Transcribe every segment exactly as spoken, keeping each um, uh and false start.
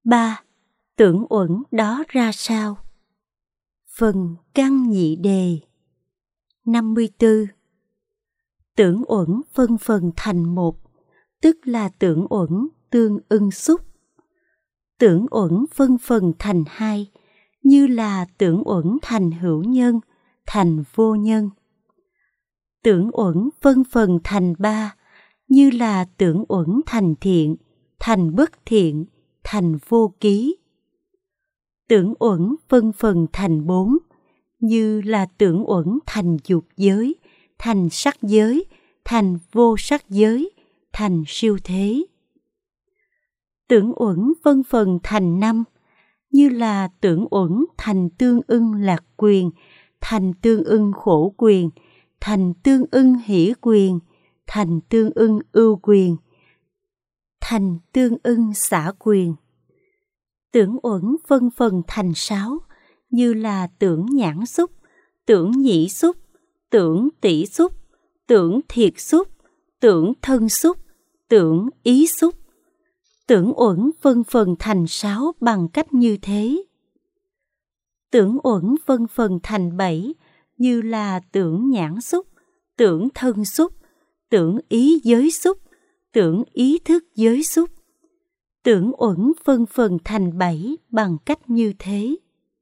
ba. Tưởng uẩn đó ra sao? Phần căn nhị đề. năm mươi tư. Tưởng uẩn phân phần thành một, tức là tưởng uẩn tương ưng xúc. Tưởng uẩn phân phần thành hai, như là tưởng uẩn thành hữu nhân, thành vô nhân. Tưởng uẩn phân phần thành ba, như là tưởng uẩn thành thiện, thành bất thiện, thành vô ký. Tưởng uẩn phân phần thành bốn, như là tưởng uẩn thành dục giới, thành sắc giới, thành vô sắc giới, thành siêu thế. Tưởng uẩn phân phần thành năm, như là tưởng uẩn thành tương ưng lạc quyền, thành tương ưng khổ quyền, thành tương ưng hỷ quyền, thành tương ưng ưu quyền, thành tương ưng xả quyền. Tưởng uẩn phân phần thành sáu, như là tưởng nhãn xúc, tưởng nhĩ xúc, tưởng tỷ xúc, tưởng thiệt xúc, tưởng thân xúc, tưởng ý xúc. Tưởng uẩn phân phần thành sáu bằng cách như thế. Tưởng uẩn phân phần thành bảy, như là tưởng nhãn xúc, tưởng thân xúc, tưởng ý giới xúc, tưởng ý thức giới xúc. Tưởng uẩn phân phần thành bảy bằng cách như thế.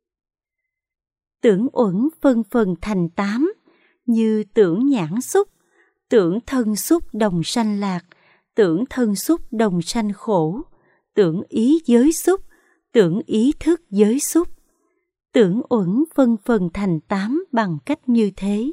Tưởng uẩn phân phần thành tám, như tưởng nhãn xúc, tưởng thân xúc đồng sanh lạc, tưởng thân xúc đồng sanh khổ, tưởng ý giới xúc, tưởng ý thức giới xúc. Tưởng uẩn phân phần thành tám bằng cách như thế.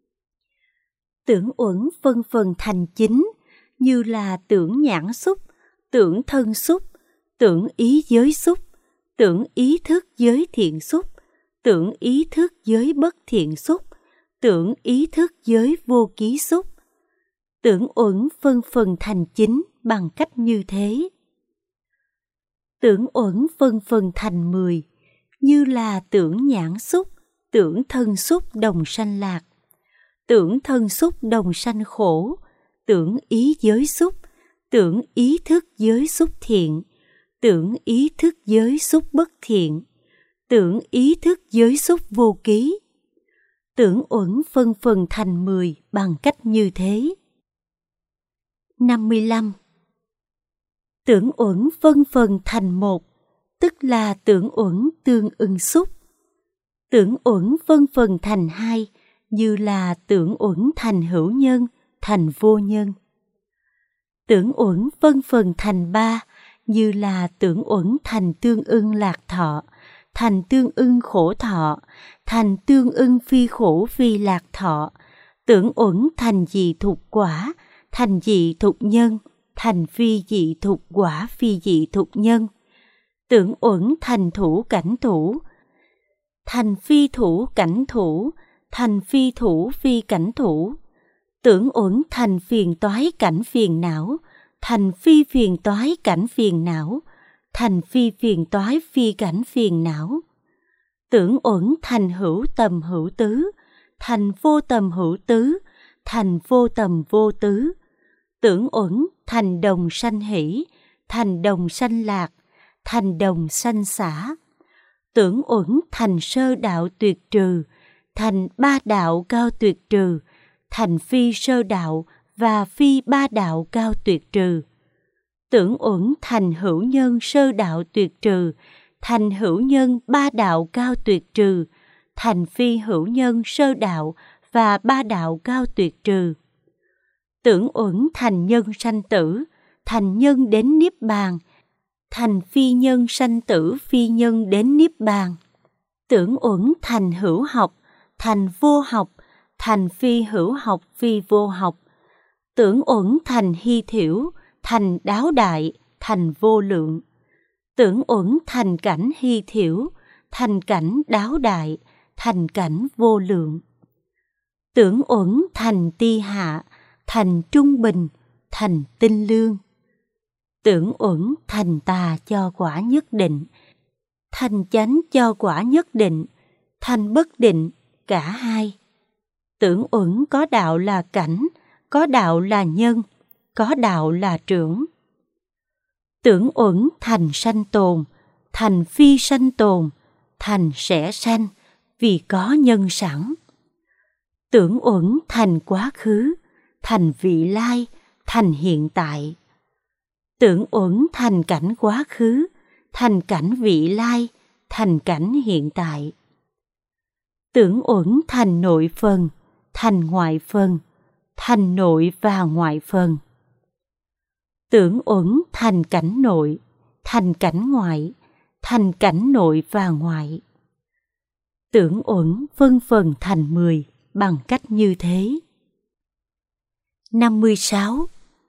Tưởng uẩn phân phần thành chín, như là tưởng nhãn xúc, tưởng thân xúc, tưởng ý giới xúc, tưởng ý thức giới thiện xúc, tưởng ý thức giới bất thiện xúc, tưởng ý thức giới vô ký xúc. Tưởng uẩn phân phần thành chín bằng cách như thế. Tưởng uẩn phân phần thành mười, như là tưởng nhãn xúc, tưởng thân xúc đồng sanh lạc, tưởng thân xúc đồng sanh khổ, tưởng ý giới xúc, tưởng ý thức giới xúc thiện, tưởng ý thức giới xúc bất thiện, tưởng ý thức giới xúc vô ký. Tưởng uẩn phân phần thành mười bằng cách như thế. năm mươi lăm. Tưởng uẩn phân phần thành một, tức là tưởng uẩn tương ưng xúc. Tưởng uẩn phân phần thành hai, như là tưởng uẩn thành hữu nhân, thành vô nhân. Tưởng uẩn phân phần thành ba, như là tưởng uẩn thành tương ưng lạc thọ, thành tương ưng khổ thọ, thành tương ưng phi khổ phi lạc thọ. Tưởng uẩn thành dị thục quả, thành dị thục nhân, thành phi dị thục quả phi dị thục nhân. Tưởng uẩn thành thủ cảnh thủ, thành phi thủ cảnh thủ, thành phi thủ phi cảnh thủ. Tưởng uẩn thành phiền toái cảnh phiền não, thành phi phiền toái cảnh phiền não, thành phi phiền toái phi cảnh phiền não. Tưởng uẩn thành hữu tầm hữu tứ, thành vô tầm hữu tứ, thành vô tầm vô tứ. Tưởng uẩn thành đồng sanh hỷ, thành đồng sanh lạc, thành đồng sanh xả. Tưởng uẩn thành sơ đạo tuyệt trừ, thành ba đạo cao tuyệt trừ, thành phi sơ đạo và phi ba đạo cao tuyệt trừ. Tưởng uẩn thành hữu nhân sơ đạo tuyệt trừ, thành hữu nhân ba đạo cao tuyệt trừ, thành phi hữu nhân sơ đạo và ba đạo cao tuyệt trừ. Tưởng uẩn thành nhân sanh tử, thành nhân đến niết bàn, thành phi nhân sanh tử phi nhân đến niết bàn. Tưởng uẩn thành hữu học, thành vô học, thành phi hữu học phi vô học. Tưởng uẩn thành hy thiểu, thành đáo đại, thành vô lượng. Tưởng uẩn thành cảnh hy thiểu, thành cảnh đáo đại, thành cảnh vô lượng. Tưởng uẩn thành ti hạ, thành trung bình, thành tinh lương. Tưởng uẩn thành tà cho quả nhất định, thành chánh cho quả nhất định, thành bất định, cả hai. Tưởng uẩn có đạo là cảnh, có đạo là nhân, có đạo là trưởng. Tưởng uẩn thành sanh tồn, thành phi sanh tồn, thành sẽ sanh, vì có nhân sẵn. Tưởng uẩn thành quá khứ, thành vị lai, thành hiện tại. Tưởng uẩn thành cảnh quá khứ, thành cảnh vị lai, thành cảnh hiện tại. Tưởng uẩn thành nội phần, thành ngoại phần, thành nội và ngoại phần. Tưởng uẩn thành cảnh nội, thành cảnh ngoại, thành cảnh nội và ngoại. Tưởng uẩn phân phần thành mười bằng cách như thế. năm mươi sáu.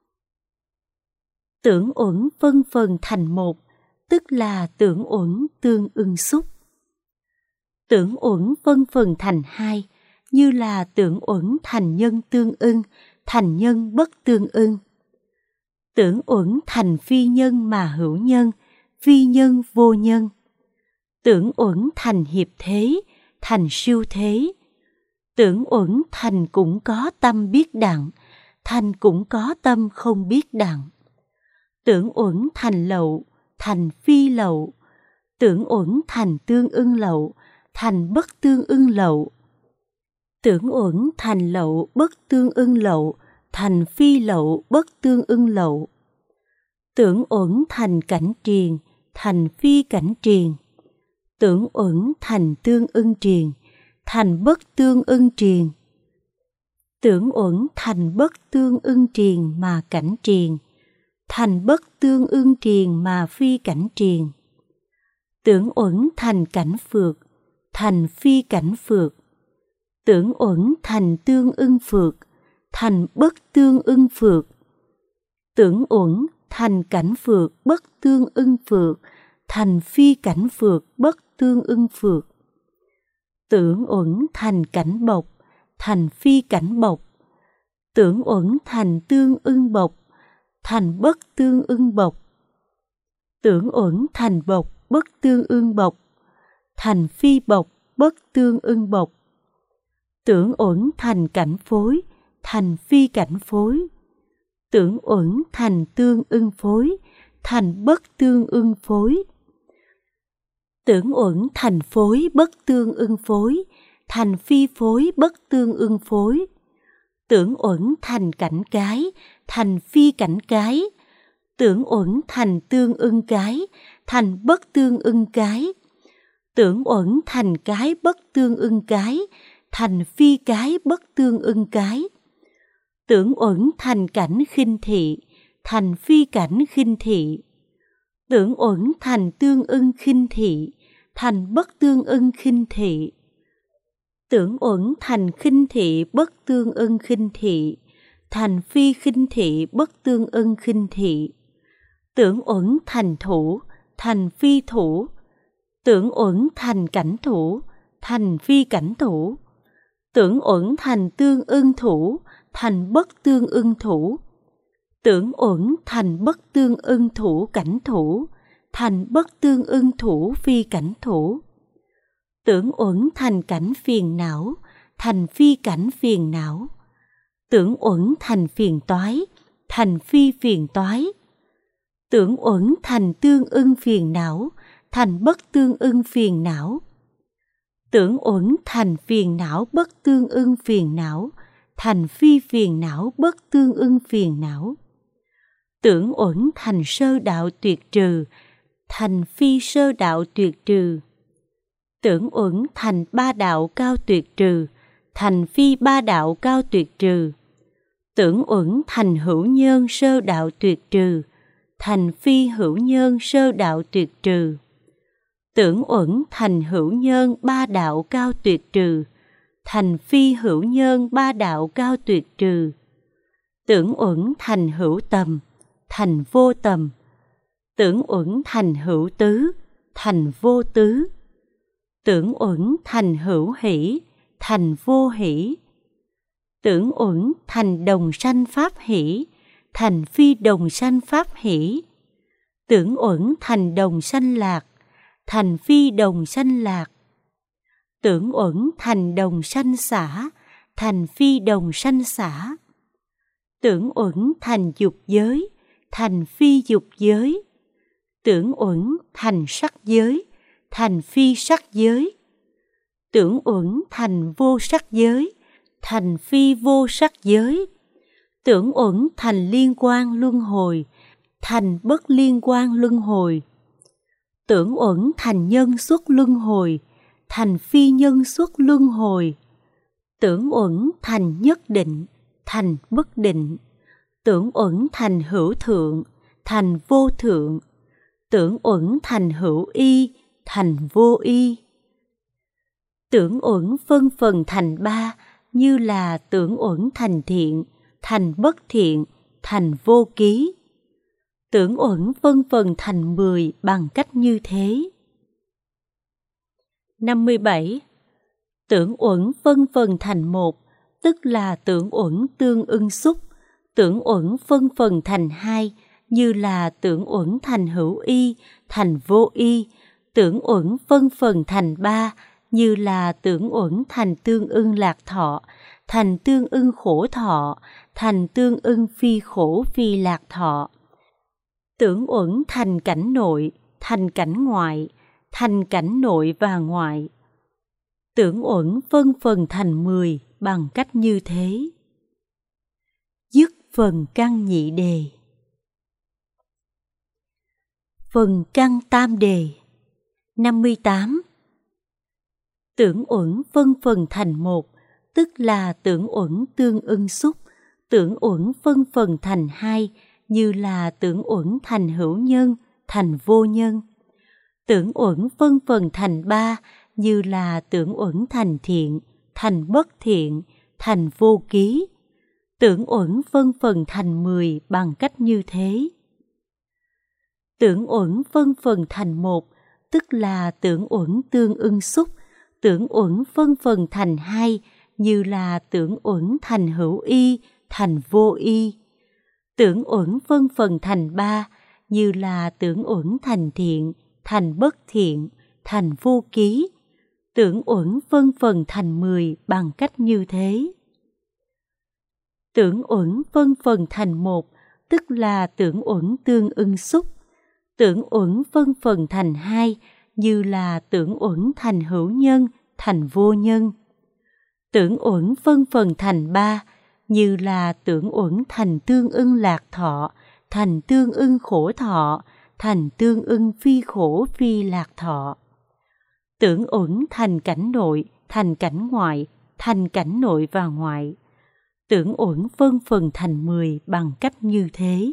Tưởng uẩn phân phần thành một, tức là tưởng uẩn tương ưng xúc. Tưởng uẩn phân phần thành hai, như là tưởng uẩn thành nhân tương ưng, thành nhân bất tương ưng. Tưởng uẩn thành phi nhân mà hữu nhân, phi nhân vô nhân. Tưởng uẩn thành hiệp thế, thành siêu thế. Tưởng uẩn thành cũng có tâm biết đặng, thành cũng có tâm không biết đặng. Tưởng uẩn thành lậu, thành phi lậu. Tưởng uẩn thành tương ưng lậu, thành bất tương ưng lậu. Tưởng uẩn thành lậu bất tương ưng lậu, thành phi lậu bất tương ưng lậu. Tưởng uẩn thành cảnh triền, thành phi cảnh triền. Tưởng uẩn thành tương ưng triền, thành bất tương ưng triền. Tưởng uẩn thành bất tương ưng triền mà cảnh triền, thành bất tương ưng triền mà phi cảnh triền. Tưởng uẩn thành cảnh phược, thành phi cảnh phược. Tưởng uẩn thành tương ưng phược, thành bất tương ưng phược. Tưởng uẩn thành cảnh phược bất tương ưng phược, thành phi cảnh phược bất tương ưng phược. Tưởng uẩn thành cảnh bộc, thành phi cảnh bộc. Tưởng uẩn thành tương ưng bộc, thành bất tương ưng bộc. Tưởng uẩn thành bộc bất tương ưng bộc, thành phi bộc bất tương ưng bộc. Tưởng uẩn thành cảnh phối, thành phi cảnh phối. Tưởng uẩn thành tương ưng phối, thành bất tương ưng phối. Tưởng uẩn thành phối bất tương ưng phối, thành phi phối bất tương ưng phối. Tưởng uẩn thành cảnh cái, thành phi cảnh cái. Tưởng uẩn thành tương ưng cái, thành bất tương ưng cái. Tưởng uẩn thành cái bất tương ưng cái, thành phi cái bất tương ưng cái. Tưởng uẩn thành cảnh khinh thị, thành phi cảnh khinh thị. Tưởng uẩn thành tương ưng khinh thị, thành bất tương ưng khinh thị. Tưởng uẩn thành khinh thị bất tương ưng khinh thị, thành phi khinh thị bất tương ưng khinh thị. Tưởng uẩn thành thủ, thành phi thủ. Tưởng uẩn thành cảnh thủ, thành phi cảnh thủ. Tưởng uẩn thành tương ưng thủ, thành bất tương ưng thủ. Tưởng uẩn thành bất tương ưng thủ cảnh thủ, thành bất tương ưng thủ phi cảnh thủ. Tưởng uẩn thành cảnh phiền não, thành phi cảnh phiền não. Tưởng uẩn thành phiền toái, thành phi phiền toái. Tưởng uẩn thành tương ưng phiền não, thành bất tương ưng phiền não. Tưởng uẩn thành phiền não bất tương ưng phiền não, thành phi phiền não bất tương ưng phiền não. Tưởng uẩn thành sơ đạo tuyệt trừ, thành phi sơ đạo tuyệt trừ. Tưởng uẩn thành ba đạo cao tuyệt trừ, thành phi ba đạo cao tuyệt trừ. Tưởng uẩn thành hữu nhân sơ đạo tuyệt trừ, thành phi hữu nhân sơ đạo tuyệt trừ. Tưởng uẩn thành hữu nhân ba đạo cao tuyệt trừ, thành phi hữu nhân ba đạo cao tuyệt trừ. Tưởng uẩn thành hữu tầm, thành vô tầm. Tưởng uẩn thành hữu tứ, thành vô tứ. Tưởng uẩn thành hữu hỷ, thành vô hỷ. Tưởng uẩn thành đồng sanh pháp hỷ, thành phi đồng sanh pháp hỷ. Tưởng uẩn thành đồng sanh lạc, thành phi đồng sanh lạc. Tưởng uẩn thành đồng sanh xả, thành phi đồng sanh xả. Tưởng uẩn thành dục giới, thành phi dục giới. tưởng uẩn thành sắc giới, thành phi sắc giới. Tưởng uẩn thành vô sắc giới, thành phi vô sắc giới. Tưởng uẩn thành liên quan luân hồi, thành bất liên quan luân hồi. Tưởng uẩn thành nhân xuất luân hồi, thành phi nhân xuất luân hồi. Tưởng uẩn thành nhất định, thành bất định. Tưởng uẩn thành hữu thượng, thành vô thượng. Tưởng uẩn thành hữu y, thành vô y. Tưởng uẩn phân phần thành ba, như là tưởng uẩn thành thiện, thành bất thiện, thành vô ký. Tưởng uẩn phân phần thành mười bằng cách như thế. năm mươi bảy. Tưởng uẩn phân phần thành một, tức là tưởng uẩn tương ưng xúc. Tưởng uẩn phân phần thành hai, như là tưởng uẩn thành hữu y, thành vô y. Tưởng uẩn phân phần thành ba, như là tưởng uẩn thành tương ưng lạc thọ, thành tương ưng khổ thọ, thành tương ưng phi khổ phi lạc thọ. Tưởng uẩn thành cảnh nội, thành cảnh ngoại, thành cảnh nội và ngoại. Tưởng uẩn phân phần thành mười bằng cách như thế. Dứt phần căn nhị đề. Phần căn tam đề. năm mươi tám. Tưởng uẩn phân phần thành một, tức là tưởng uẩn tương ưng xúc. Tưởng uẩn phân phần thành hai, như là tưởng uẩn thành hữu nhân, thành vô nhân. Tưởng uẩn phân phần thành ba, như là tưởng uẩn thành thiện, thành bất thiện, thành vô ký. Tưởng uẩn phân phần thành mười bằng cách như thế. Tưởng uẩn phân phần thành một, tức là tưởng uẩn tương ưng xúc. Tưởng uẩn phân phần thành hai, như là tưởng uẩn thành hữu y, thành vô y. Tưởng uẩn phân phần thành ba, như là tưởng uẩn thành thiện, thành bất thiện, thành vô ký. Tưởng uẩn phân phần thành mười bằng cách như thế. Tưởng uẩn phân phần thành một, tức là tưởng uẩn tương ưng xúc. Tưởng uẩn phân phần thành hai, như là tưởng uẩn thành hữu nhân, thành vô nhân. Tưởng uẩn phân phần thành ba, như là tưởng uẩn thành tương ưng lạc thọ, thành tương ưng khổ thọ, thành tương ưng phi khổ phi lạc thọ. Tưởng uẩn thành cảnh nội, thành cảnh ngoại, thành cảnh nội và ngoại. Tưởng uẩn phân phần thành mười bằng cách như thế.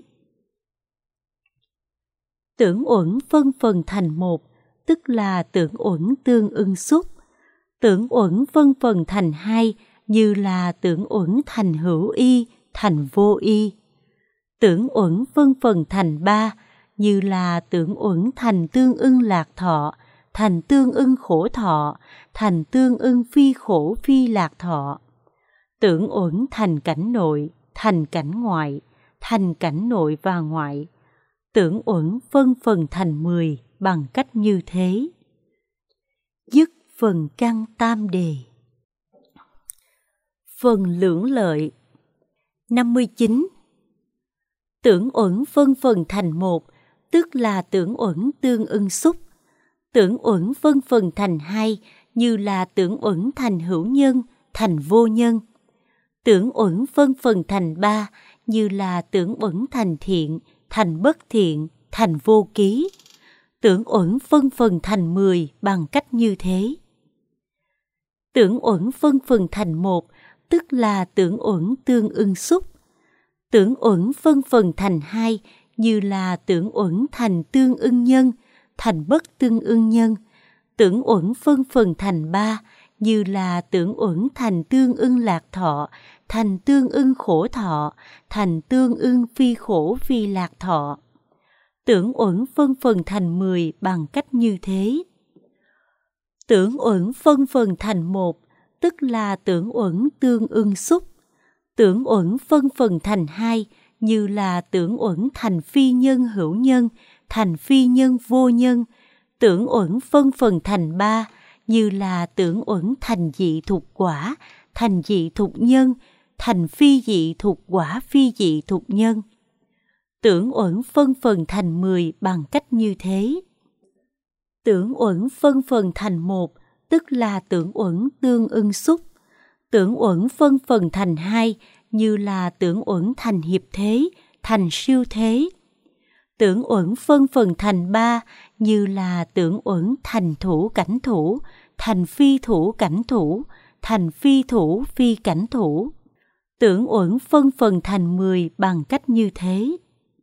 Tưởng uẩn phân phần thành một, tức là tưởng uẩn tương ưng xúc. Tưởng uẩn phân phần thành hai, như là tưởng uẩn thành hữu y, thành vô y. Tưởng uẩn phân phần thành ba, như là tưởng uẩn thành tương ưng lạc thọ, thành tương ưng khổ thọ, thành tương ưng phi khổ phi lạc thọ. Tưởng uẩn thành cảnh nội, thành cảnh ngoại, thành cảnh nội và ngoại. Tưởng uẩn phân phần thành mười bằng cách như thế. Dứt phần căn tam đề. Phần lưỡng lợi. năm mươi chín. Tưởng uẩn phân phần thành một, tức là tưởng uẩn tương ưng xúc. Tưởng uẩn phân phần thành hai, như là tưởng uẩn thành hữu nhân, thành vô nhân. Tưởng uẩn phân phần thành ba, như là tưởng uẩn thành thiện, thành bất thiện, thành vô ký. Tưởng uẩn phân phần thành mười bằng cách như thế. Tưởng uẩn phân phần thành một, tức là tưởng uẩn tương ưng xúc. Tưởng uẩn phân phần thành hai, như là tưởng uẩn thành tương ưng nhân, thành bất tương ưng nhân. Tưởng uẩn phân phần thành ba, như là tưởng uẩn thành tương ưng lạc thọ, thành tương ưng khổ thọ, thành tương ưng phi khổ phi lạc thọ. Tưởng uẩn phân phần thành mười bằng cách như thế. Tưởng uẩn phân phần thành một, tức là tưởng uẩn tương ưng xúc. Tưởng uẩn phân phần thành hai, như là tưởng uẩn thành phi nhân hữu nhân, thành phi nhân vô nhân. Tưởng uẩn phân phần thành ba, như là tưởng uẩn thành dị thục quả, thành dị thục nhân, thành phi dị thục quả phi dị thục nhân. Tưởng uẩn phân phần thành mười bằng cách như thế. Tưởng uẩn phân phần thành một, tức là tưởng uẩn tương ưng xúc. Tưởng uẩn phân phần thành hai, như là tưởng uẩn thành hiệp thế, thành siêu thế. Tưởng uẩn phân phần thành ba, như là tưởng uẩn thành thủ cảnh thủ, thành phi thủ cảnh thủ, thành phi thủ phi cảnh thủ. Tưởng uẩn phân phần thành mười bằng cách như thế.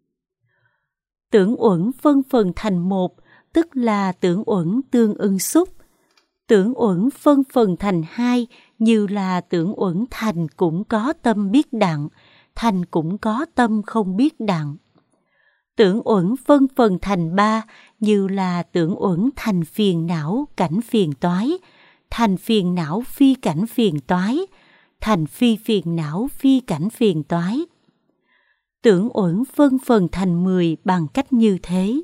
Tưởng uẩn phân phần thành một, tức là tưởng uẩn tương ưng xúc. Tưởng uẩn phân phần thành hai, như là tưởng uẩn thành cũng có tâm biết đặng, thành cũng có tâm không biết đặng. Tưởng uẩn phân phần thành ba, như là tưởng uẩn thành phiền não cảnh phiền toái, thành phiền não phi cảnh phiền toái, thành phi phiền não phi cảnh phiền toái. Tưởng uẩn phân phần thành mười bằng cách như thế.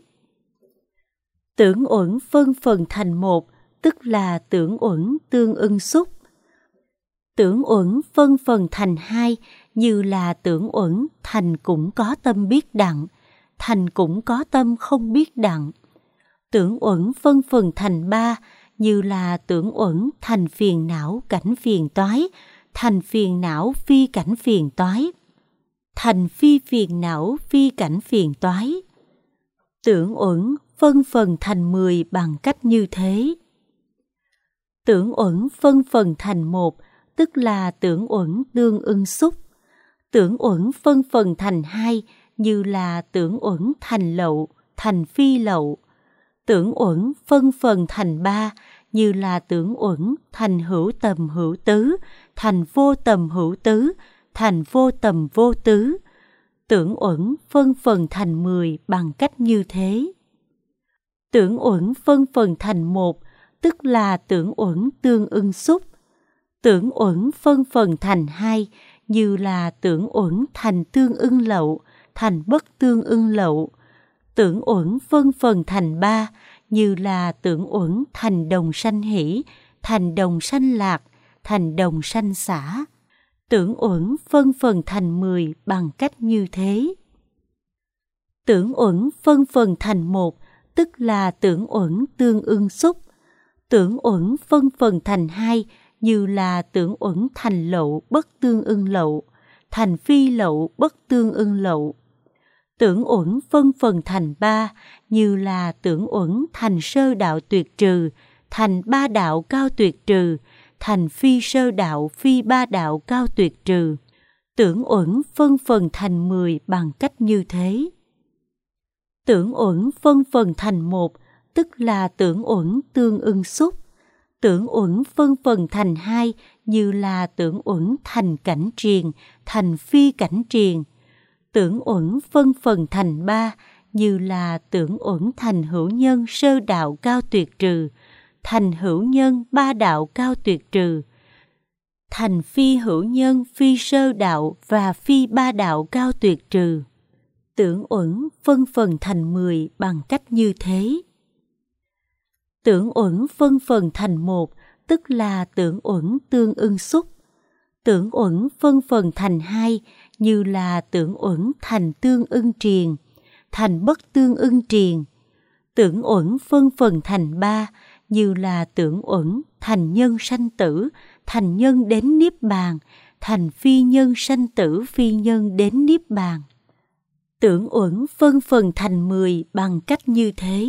Tưởng uẩn phân phần thành một, tức là tưởng uẩn tương ưng xúc. Tưởng uẩn phân phần thành hai, như là tưởng uẩn thành cũng có tâm biết đặng, thành cũng có tâm không biết đặng. Tưởng uẩn phân phần thành ba, như là tưởng uẩn thành phiền não cảnh phiền toái, thành phiền não phi cảnh phiền toái, thành phi phiền não phi cảnh phiền toái. Tưởng uẩn phân phần thành mười bằng cách như thế. Tưởng uẩn phân phần thành một, tức là tưởng uẩn tương ưng xúc. Tưởng uẩn phân phần thành hai, như là tưởng uẩn thành lậu, thành phi lậu. Tưởng uẩn phân phần thành ba, như là tưởng uẩn thành hữu tầm hữu tứ, thành vô tầm hữu tứ, thành vô tầm vô tứ. Tưởng uẩn phân phần thành mười bằng cách như thế. Tưởng uẩn phân phần thành một, tức là tưởng uẩn tương ưng xúc. Tưởng uẩn phân phần thành hai, như là tưởng uẩn thành tương ưng lậu, thành bất tương ưng lậu. Tưởng uẩn phân phần thành ba, như là tưởng uẩn thành đồng sanh hỷ, thành đồng sanh lạc, thành đồng sanh xả. Tưởng uẩn phân phần thành mười bằng cách như thế. Tưởng uẩn phân phần thành một, tức là tưởng uẩn tương ưng xúc. Tưởng uẩn phân phần thành hai, như là tưởng uẩn thành lậu bất tương ưng lậu, thành phi lậu bất tương ưng lậu. Tưởng uẩn phân phần thành ba, như là tưởng uẩn thành sơ đạo tuyệt trừ, thành ba đạo cao tuyệt trừ, thành phi sơ đạo phi ba đạo cao tuyệt trừ. Tưởng uẩn phân phần thành mười bằng cách như thế. Tưởng uẩn phân phần thành một, tức là tưởng uẩn tương ưng xúc. Tưởng uẩn phân phần thành hai, như là tưởng uẩn thành cảnh triền, thành phi cảnh triền. Tưởng uẩn phân phần thành ba, như là tưởng uẩn thành hữu nhân sơ đạo cao tuyệt trừ, thành hữu nhân ba đạo cao tuyệt trừ, thành phi hữu nhân phi sơ đạo và phi ba đạo cao tuyệt trừ. Tưởng uẩn phân phần thành mười bằng cách như thế. Tưởng uẩn phân phần thành một, tức là tưởng uẩn tương ưng xúc. Tưởng uẩn phân phần thành hai, như là tưởng uẩn thành tương ưng triền, thành bất tương ưng triền. Tưởng uẩn phân phần thành ba, như là tưởng uẩn thành nhân sanh tử, thành nhân đến niết bàn, thành phi nhân sanh tử phi nhân đến niết bàn. Tưởng uẩn phân phần thành mười bằng cách như thế.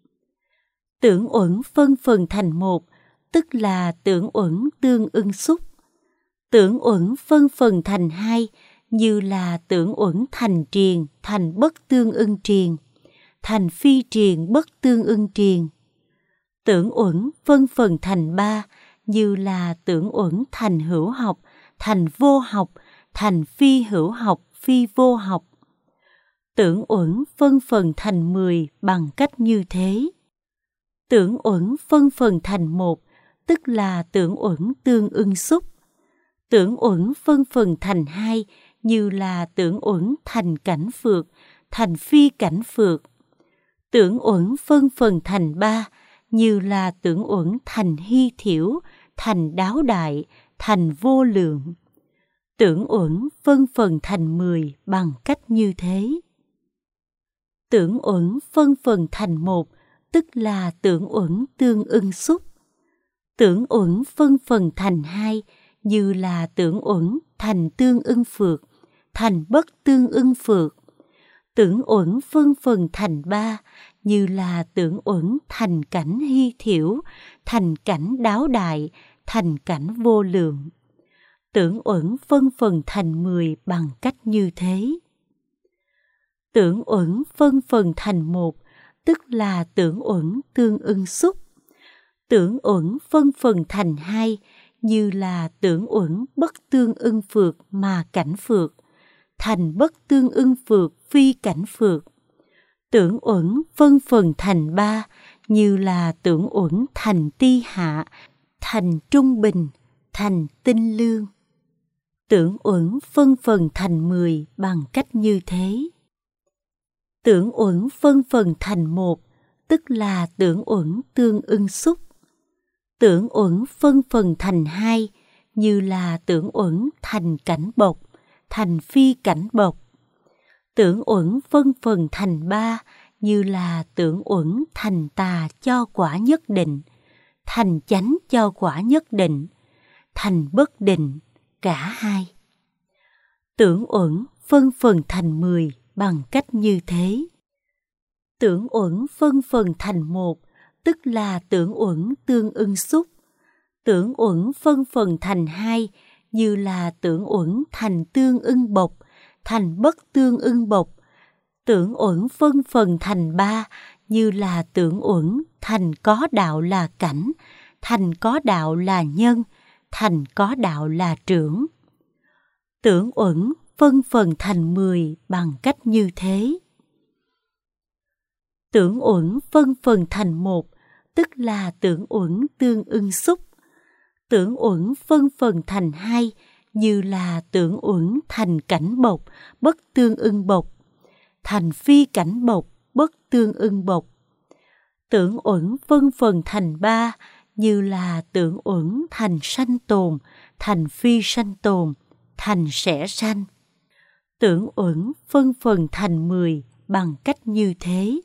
Tưởng uẩn phân phần thành một, tức là tưởng uẩn tương ưng xúc. Tưởng uẩn phân phần thành hai, như là tưởng uẩn thành triền, thành bất tương ưng triền, thành phi triền bất tương ưng triền. Tưởng uẩn phân phần thành ba, như là tưởng uẩn thành hữu học, thành vô học, thành phi hữu học, phi vô học. Tưởng uẩn phân phần thành mười bằng cách như thế. Tưởng uẩn phân phần thành một, tức là tưởng uẩn tương ưng xúc. Tưởng uẩn phân phần thành hai, như là tưởng uẩn thành cảnh phược, thành phi cảnh phược. Tưởng uẩn phân phần thành ba, như là tưởng uẩn thành hy thiểu, thành đáo đại, thành vô lượng. Tưởng uẩn phân phần thành mười bằng cách như thế. Tưởng uẩn phân phần thành một, tức là tưởng uẩn tương ưng xúc. Tưởng uẩn phân phần thành hai, như là tưởng uẩn thành tương ưng phược, thành bất tương ưng phược. Tưởng uẩn phân phần thành ba, như là tưởng uẩn thành cảnh hy thiểu, thành cảnh đáo đại, thành cảnh vô lượng. Tưởng uẩn phân phần thành mười bằng cách như thế. Tưởng uẩn phân phần thành một, tức là tưởng uẩn tương ưng xúc. Tưởng uẩn phân phần thành hai, như là tưởng uẩn bất tương ưng phược mà cảnh phược, thành bất tương ưng phược phi cảnh phược. Tưởng uẩn phân phần thành ba, như là tưởng uẩn thành ti hạ, thành trung bình, thành tinh lương. Tưởng uẩn phân phần thành mười bằng cách như thế. Tưởng uẩn phân phần thành một, tức là tưởng uẩn tương ưng xúc. Tưởng uẩn phân phần thành hai, như là tưởng uẩn thành cảnh bộc, thành phi cảnh bộc. Tưởng uẩn phân phần thành ba, như là tưởng uẩn thành tà cho quả nhất định, thành chánh cho quả nhất định, thành bất định, cả hai. Tưởng uẩn phân phần thành mười bằng cách như thế. Tưởng uẩn phân phần thành một, tức là tưởng uẩn tương ưng xúc. Tưởng uẩn phân phần thành hai, như là tưởng uẩn thành tương ưng bộc, thành bất tương ưng bộc. Tưởng uẩn phân phần thành ba, như là tưởng uẩn thành có đạo là cảnh, thành có đạo là nhân, thành có đạo là trưởng. Tưởng uẩn phân phần thành mười bằng cách như thế. Tưởng uẩn phân phần thành một, tức là tưởng uẩn tương ưng xúc. Tưởng uẩn phân phần thành hai, như là tưởng uẩn thành cảnh bộc, bất tương ưng bộc, thành phi cảnh bộc, bất tương ưng bộc. Tưởng uẩn phân phần thành ba, như là tưởng uẩn thành sanh tồn, thành phi sanh tồn, thành sẽ sanh. Tưởng uẩn phân phần thành mười bằng cách như thế.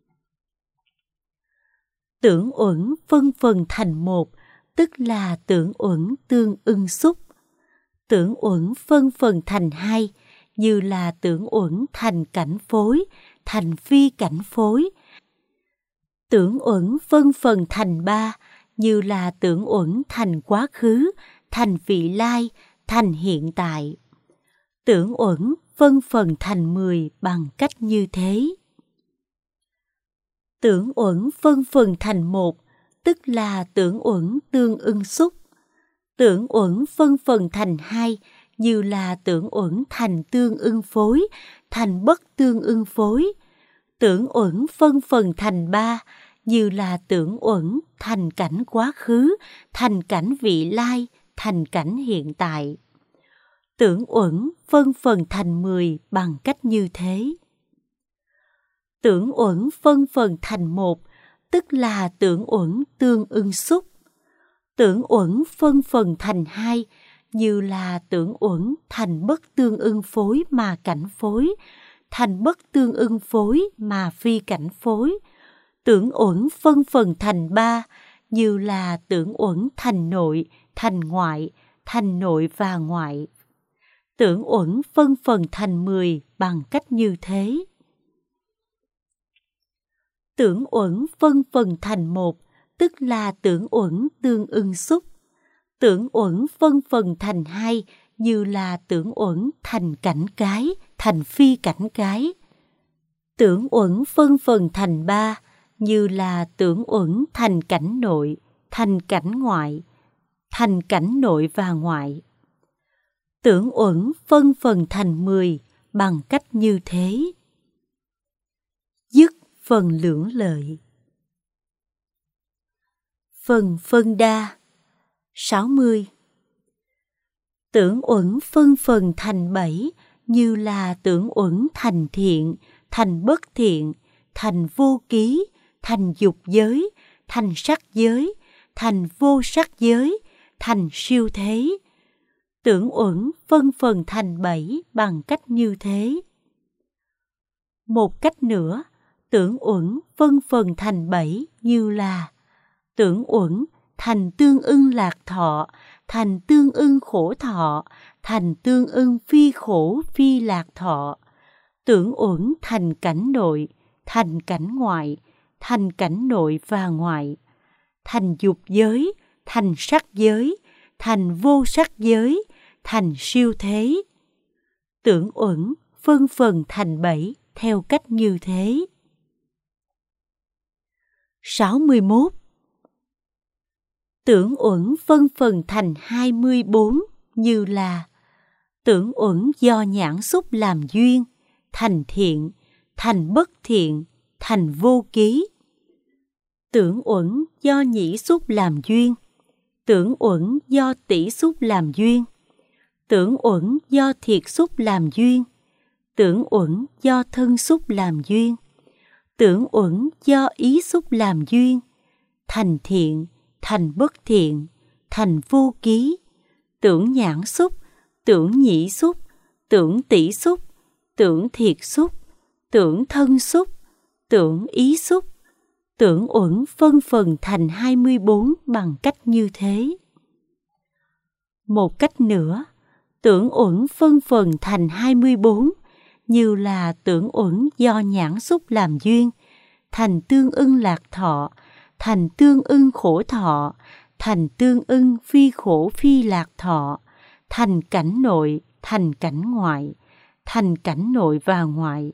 Tưởng uẩn phân phần thành một, tức là tưởng uẩn tương ưng xúc. Tưởng uẩn phân phần thành hai, như là tưởng uẩn thành cảnh phối, thành phi cảnh phối. Tưởng uẩn phân phần thành ba, như là tưởng uẩn thành quá khứ, thành vị lai, thành hiện tại. Tưởng uẩn phân phần thành mười bằng cách như thế. Tưởng uẩn phân phần thành một, tức là tưởng uẩn tương ưng xúc. Tưởng uẩn phân phần thành hai, như là tưởng uẩn thành tương ưng phối, thành bất tương ưng phối. Tưởng uẩn phân phần thành ba, như là tưởng uẩn thành cảnh quá khứ, thành cảnh vị lai, thành cảnh hiện tại. Tưởng uẩn phân phần thành mười bằng cách như thế. Tưởng uẩn phân phần thành một, tức là tưởng uẩn tương ưng xúc. Tưởng uẩn phân phần thành hai, như là tưởng uẩn thành bất tương ưng phối mà cảnh phối, thành bất tương ưng phối mà phi cảnh phối. Tưởng uẩn phân phần thành ba, như là tưởng uẩn thành nội, thành ngoại, thành nội và ngoại. Tưởng uẩn phân phần thành mười bằng cách như thế. Tưởng uẩn phân phần thành một, tức là tưởng uẩn tương ưng xúc. Tưởng uẩn phân phần thành hai, như là tưởng uẩn thành cảnh cái, thành phi cảnh cái. Tưởng uẩn phân phần thành ba, như là tưởng uẩn thành cảnh nội, thành cảnh ngoại, thành cảnh nội và ngoại. Tưởng uẩn phân phần thành mười bằng cách như thế. Dứt phần lưỡng lợi. Phần phân đa. sáu mươi. Tưởng uẩn phân phần thành bảy, như là tưởng uẩn thành thiện, thành bất thiện, thành vô ký, thành dục giới, thành sắc giới, thành vô sắc giới, thành siêu thế. Tưởng uẩn phân phần thành bảy bằng cách như thế. Một cách nữa, tưởng uẩn phân phần thành bảy như là tưởng uẩn thành tương ưng lạc thọ, thành tương ưng khổ thọ, thành tương ưng phi khổ phi lạc thọ. Tưởng uẩn thành cảnh nội, thành cảnh ngoại, thành cảnh nội và ngoại, thành dục giới, thành sắc giới, thành vô sắc giới, thành siêu thế. Tưởng uẩn phân phần thành bảy theo cách như thế. sáu mươi mốt. Tưởng uẩn phân phần thành hai mươi bốn như là tưởng uẩn do nhãn xúc làm duyên, thành thiện, thành bất thiện, thành vô ký. Tưởng uẩn do nhĩ xúc làm duyên, tưởng uẩn do tỷ xúc làm duyên, tưởng uẩn do thiệt xúc làm duyên, tưởng uẩn do thân xúc làm duyên, tưởng uẩn do ý xúc làm duyên, thành thiện, thành bất thiện, thành vô ký. Tưởng nhãn xúc, tưởng nhĩ xúc, tưởng tỷ xúc, tưởng thiệt xúc, tưởng thân xúc, tưởng ý xúc. Tưởng uẩn phân phần thành hai mươi bốn bằng cách như thế. Một cách nữa, tưởng uẩn phân phần thành hai mươi bốn như là tưởng uẩn do nhãn xúc làm duyên, thành tương ưng lạc thọ, thành tương ưng khổ thọ, thành tương ưng phi khổ phi lạc thọ, thành cảnh nội, thành cảnh ngoại, thành cảnh nội và ngoại.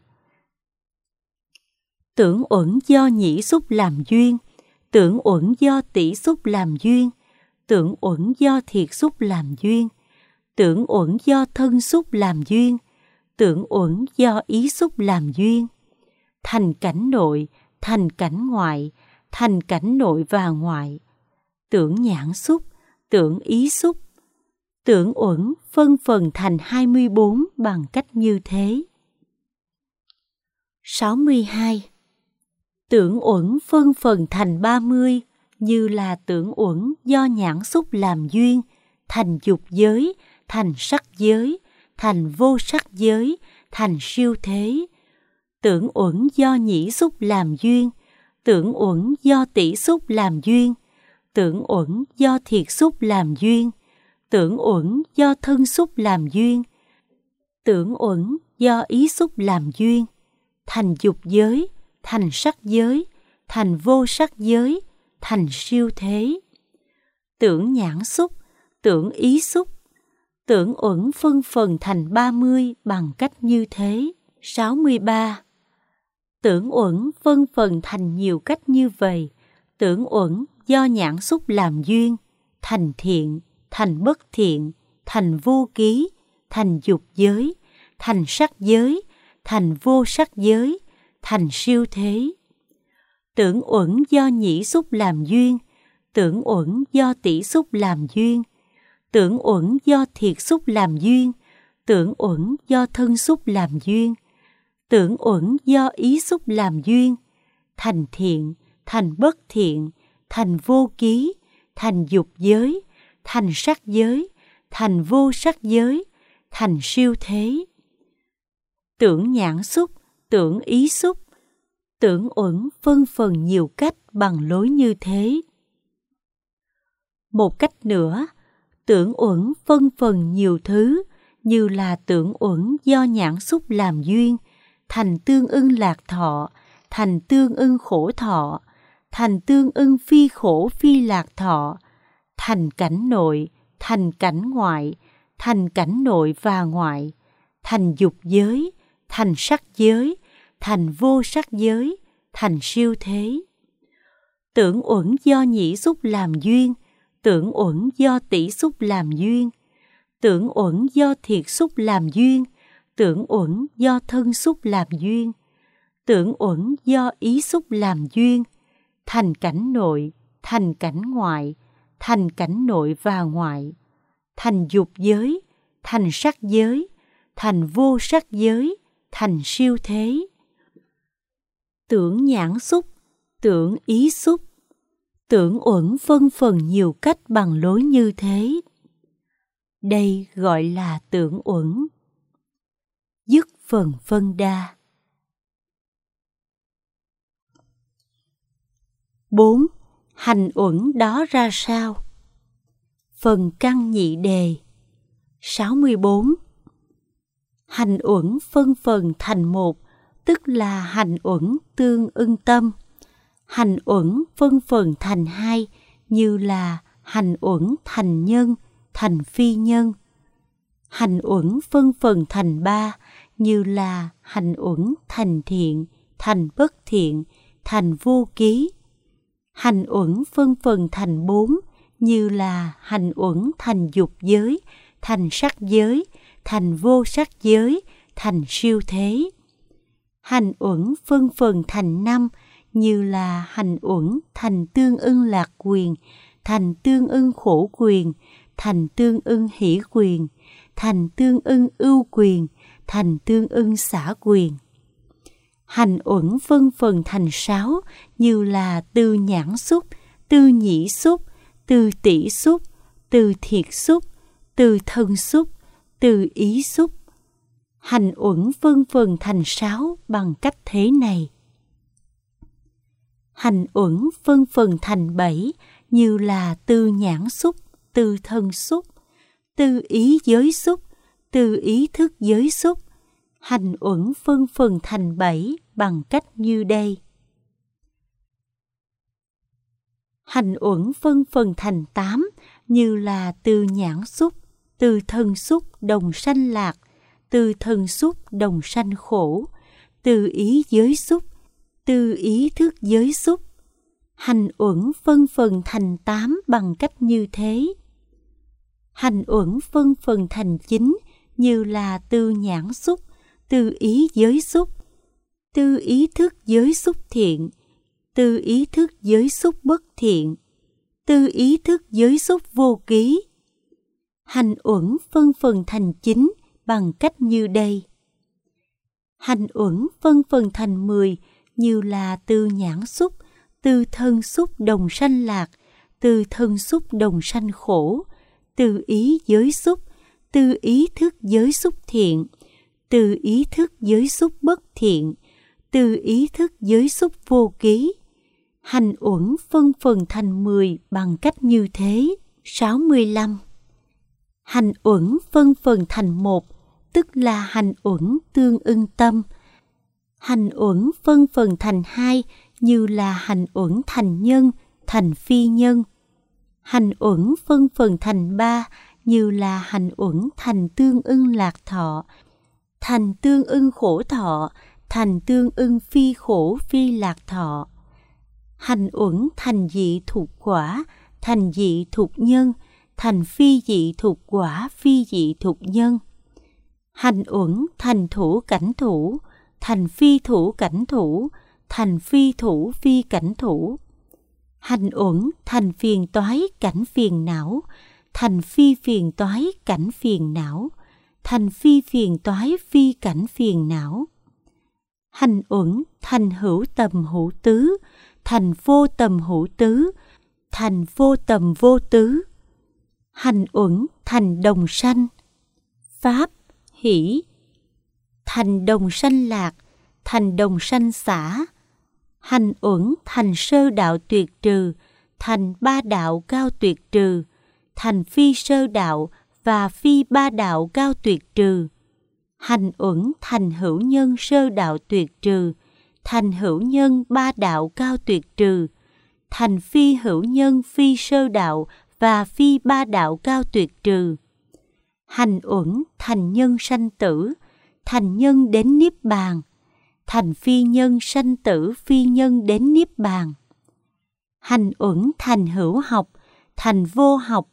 Tưởng uẩn do nhĩ xúc làm duyên, tưởng uẩn do tỷ xúc làm duyên, tưởng uẩn do thiệt xúc làm duyên, tưởng uẩn do thân xúc làm duyên, tưởng uẩn do ý xúc làm duyên, thành cảnh nội, thành cảnh ngoại, thành cảnh nội và ngoại. Tưởng nhãn xúc, tưởng ý xúc. Tưởng uẩn phân phần thành hai mươi bốn bằng cách như thế. sáu mươi hai. Tưởng uẩn phân phần thành ba mươi như là tưởng uẩn do nhãn xúc làm duyên, thành dục giới, thành sắc giới, thành vô sắc giới, thành siêu thế. Tưởng uẩn do nhĩ xúc làm duyên, tưởng uẩn do tỷ xúc làm duyên, tưởng uẩn do thiệt xúc làm duyên, tưởng uẩn do thân xúc làm duyên, tưởng uẩn do ý xúc làm duyên, thành dục giới, thành sắc giới, thành vô sắc giới, thành siêu thế. Tưởng nhãn xúc, tưởng ý xúc. Tưởng uẩn phân phần thành ba mươi bằng cách như thế. sáu mươi ba. Tưởng uẩn phân phần thành nhiều cách như vậy. Tưởng uẩn do nhãn xúc làm duyên, thành thiện, thành bất thiện, thành vô ký, thành dục giới, thành sắc giới, thành vô sắc giới, thành siêu thế. Tưởng uẩn do nhĩ xúc làm duyên, tưởng uẩn do tỷ xúc làm duyên, tưởng uẩn do thiệt xúc làm duyên, tưởng uẩn do thân xúc làm duyên, tưởng uẩn do ý xúc làm duyên, thành thiện, thành bất thiện, thành vô ký, thành dục giới, thành sắc giới, thành vô sắc giới, thành siêu thế. Tưởng nhãn xúc, tưởng ý xúc. Tưởng uẩn phân phần nhiều cách bằng lối như thế. Một cách nữa, tưởng uẩn phân phần nhiều thứ như là tưởng uẩn do nhãn xúc làm duyên, thành tương ưng lạc thọ, thành tương ưng khổ thọ, thành tương ưng phi khổ phi lạc thọ, thành cảnh nội, thành cảnh ngoại, thành cảnh nội và ngoại, thành dục giới, thành sắc giới, thành vô sắc giới, thành siêu thế. Tưởng uẩn do nhĩ xúc làm duyên, tưởng uẩn do tỷ xúc làm duyên, tưởng uẩn do thiệt xúc làm duyên, tưởng uẩn do thân xúc làm duyên, tưởng uẩn do ý xúc làm duyên, thành cảnh nội, thành cảnh ngoại, thành cảnh nội và ngoại, thành dục giới, thành sắc giới, thành vô sắc giới, thành siêu thế. Tưởng nhãn xúc, tưởng ý xúc. Tưởng uẩn phân phần nhiều cách bằng lối như thế. Đây gọi là tưởng uẩn. Dứt phần phân đa. bốn. Hành uẩn đó ra sao? Phần căn nhị đề. sáu mươi bốn. Hành uẩn phân phần thành một, tức là hành uẩn tương ưng tâm. Hành uẩn phân phần thành hai, như là hành uẩn thành nhân, thành phi nhân. Hành uẩn phân phần thành ba, như là hành uẩn thành thiện, thành bất thiện, thành vô ký. Hành uẩn phân phần thành bốn, như là hành uẩn thành dục giới, thành sắc giới, thành vô sắc giới, thành siêu thế. Hành uẩn phân phần thành năm, như là hành uẩn thành tương ưng lạc quyền, thành tương ưng khổ quyền, thành tương ưng hỷ quyền, thành tương ưng ưu quyền, thành tương ưng xả quyền. Hành uẩn phân phần thành sáu, như là từ nhãn xúc, từ nhĩ xúc, từ tỷ xúc, từ thiệt xúc, từ thân xúc, từ ý xúc. Hành uẩn phân phần thành sáu bằng cách thế này. Hành uẩn phân phần thành bảy, như là từ nhãn xúc, từ thân xúc, từ ý giới xúc, từ ý thức giới xúc. Hành uẩn phân phần thành bảy bằng cách như đây. Hành uẩn phân phần thành tám, như là từ nhãn xúc, từ thân xúc đồng sanh lạc, từ thân xúc đồng sanh khổ, từ ý giới xúc, từ ý thức giới xúc. Hành uẩn phân phần thành tám bằng cách như thế. Hành uẩn phân phần thành chín, như là từ nhãn xúc, từ ý giới xúc, từ ý thức giới xúc thiện, từ ý thức giới xúc bất thiện, từ ý thức giới xúc vô ký. Hành uẩn phân phần thành chín bằng cách như đây. Hành uẩn phân phần thành mười, như là từ nhãn xúc, từ thân xúc đồng sanh lạc, từ thân xúc đồng sanh khổ, từ ý giới xúc, từ ý thức giới xúc thiện, từ ý thức giới xúc bất thiện, từ ý thức giới xúc vô ký. Hành uẩn phân phần thành mười bằng cách như thế. sáu mươi lăm. Hành uẩn phân phần thành một, tức là hành uẩn tương ưng tâm. Hành uẩn phân phần thành hai, như là hành uẩn thành nhân, thành phi nhân. Hành uẩn phân phần thành ba, như là hành uẩn thành tương ưng lạc thọ, thành tương ưng khổ thọ, thành tương ưng phi khổ phi lạc thọ. Hành uẩn thành dị thuộc quả, thành dị thuộc nhân, thành phi dị thuộc quả, phi dị thuộc nhân. Hành uẩn thành thủ cảnh thủ, thành phi thủ cảnh thủ, thành phi thủ phi cảnh thủ. Hành uẩn thành phiền toái cảnh phiền não, thành phi phiền toái cảnh phiền não, thành phi phiền toái phi cảnh phiền não. Hành uẩn thành hữu tầm hữu tứ, thành vô tầm hữu tứ, thành vô tầm vô tứ. Hành uẩn thành đồng sanh, pháp, hỷ, thành đồng sanh lạc, thành đồng sanh xả. Hành uẩn thành sơ đạo tuyệt trừ, thành ba đạo cao tuyệt trừ, thành phi sơ đạo và phi ba đạo cao tuyệt trừ. Hành uẩn thành hữu nhân sơ đạo tuyệt trừ, thành hữu nhân ba đạo cao tuyệt trừ, thành phi hữu nhân phi sơ đạo và phi ba đạo cao tuyệt trừ. Hành uẩn thành nhân sanh tử, thành nhân đến niết bàn, thành phi nhân sanh tử phi nhân đến niết bàn. Hành uẩn thành hữu học, thành vô học,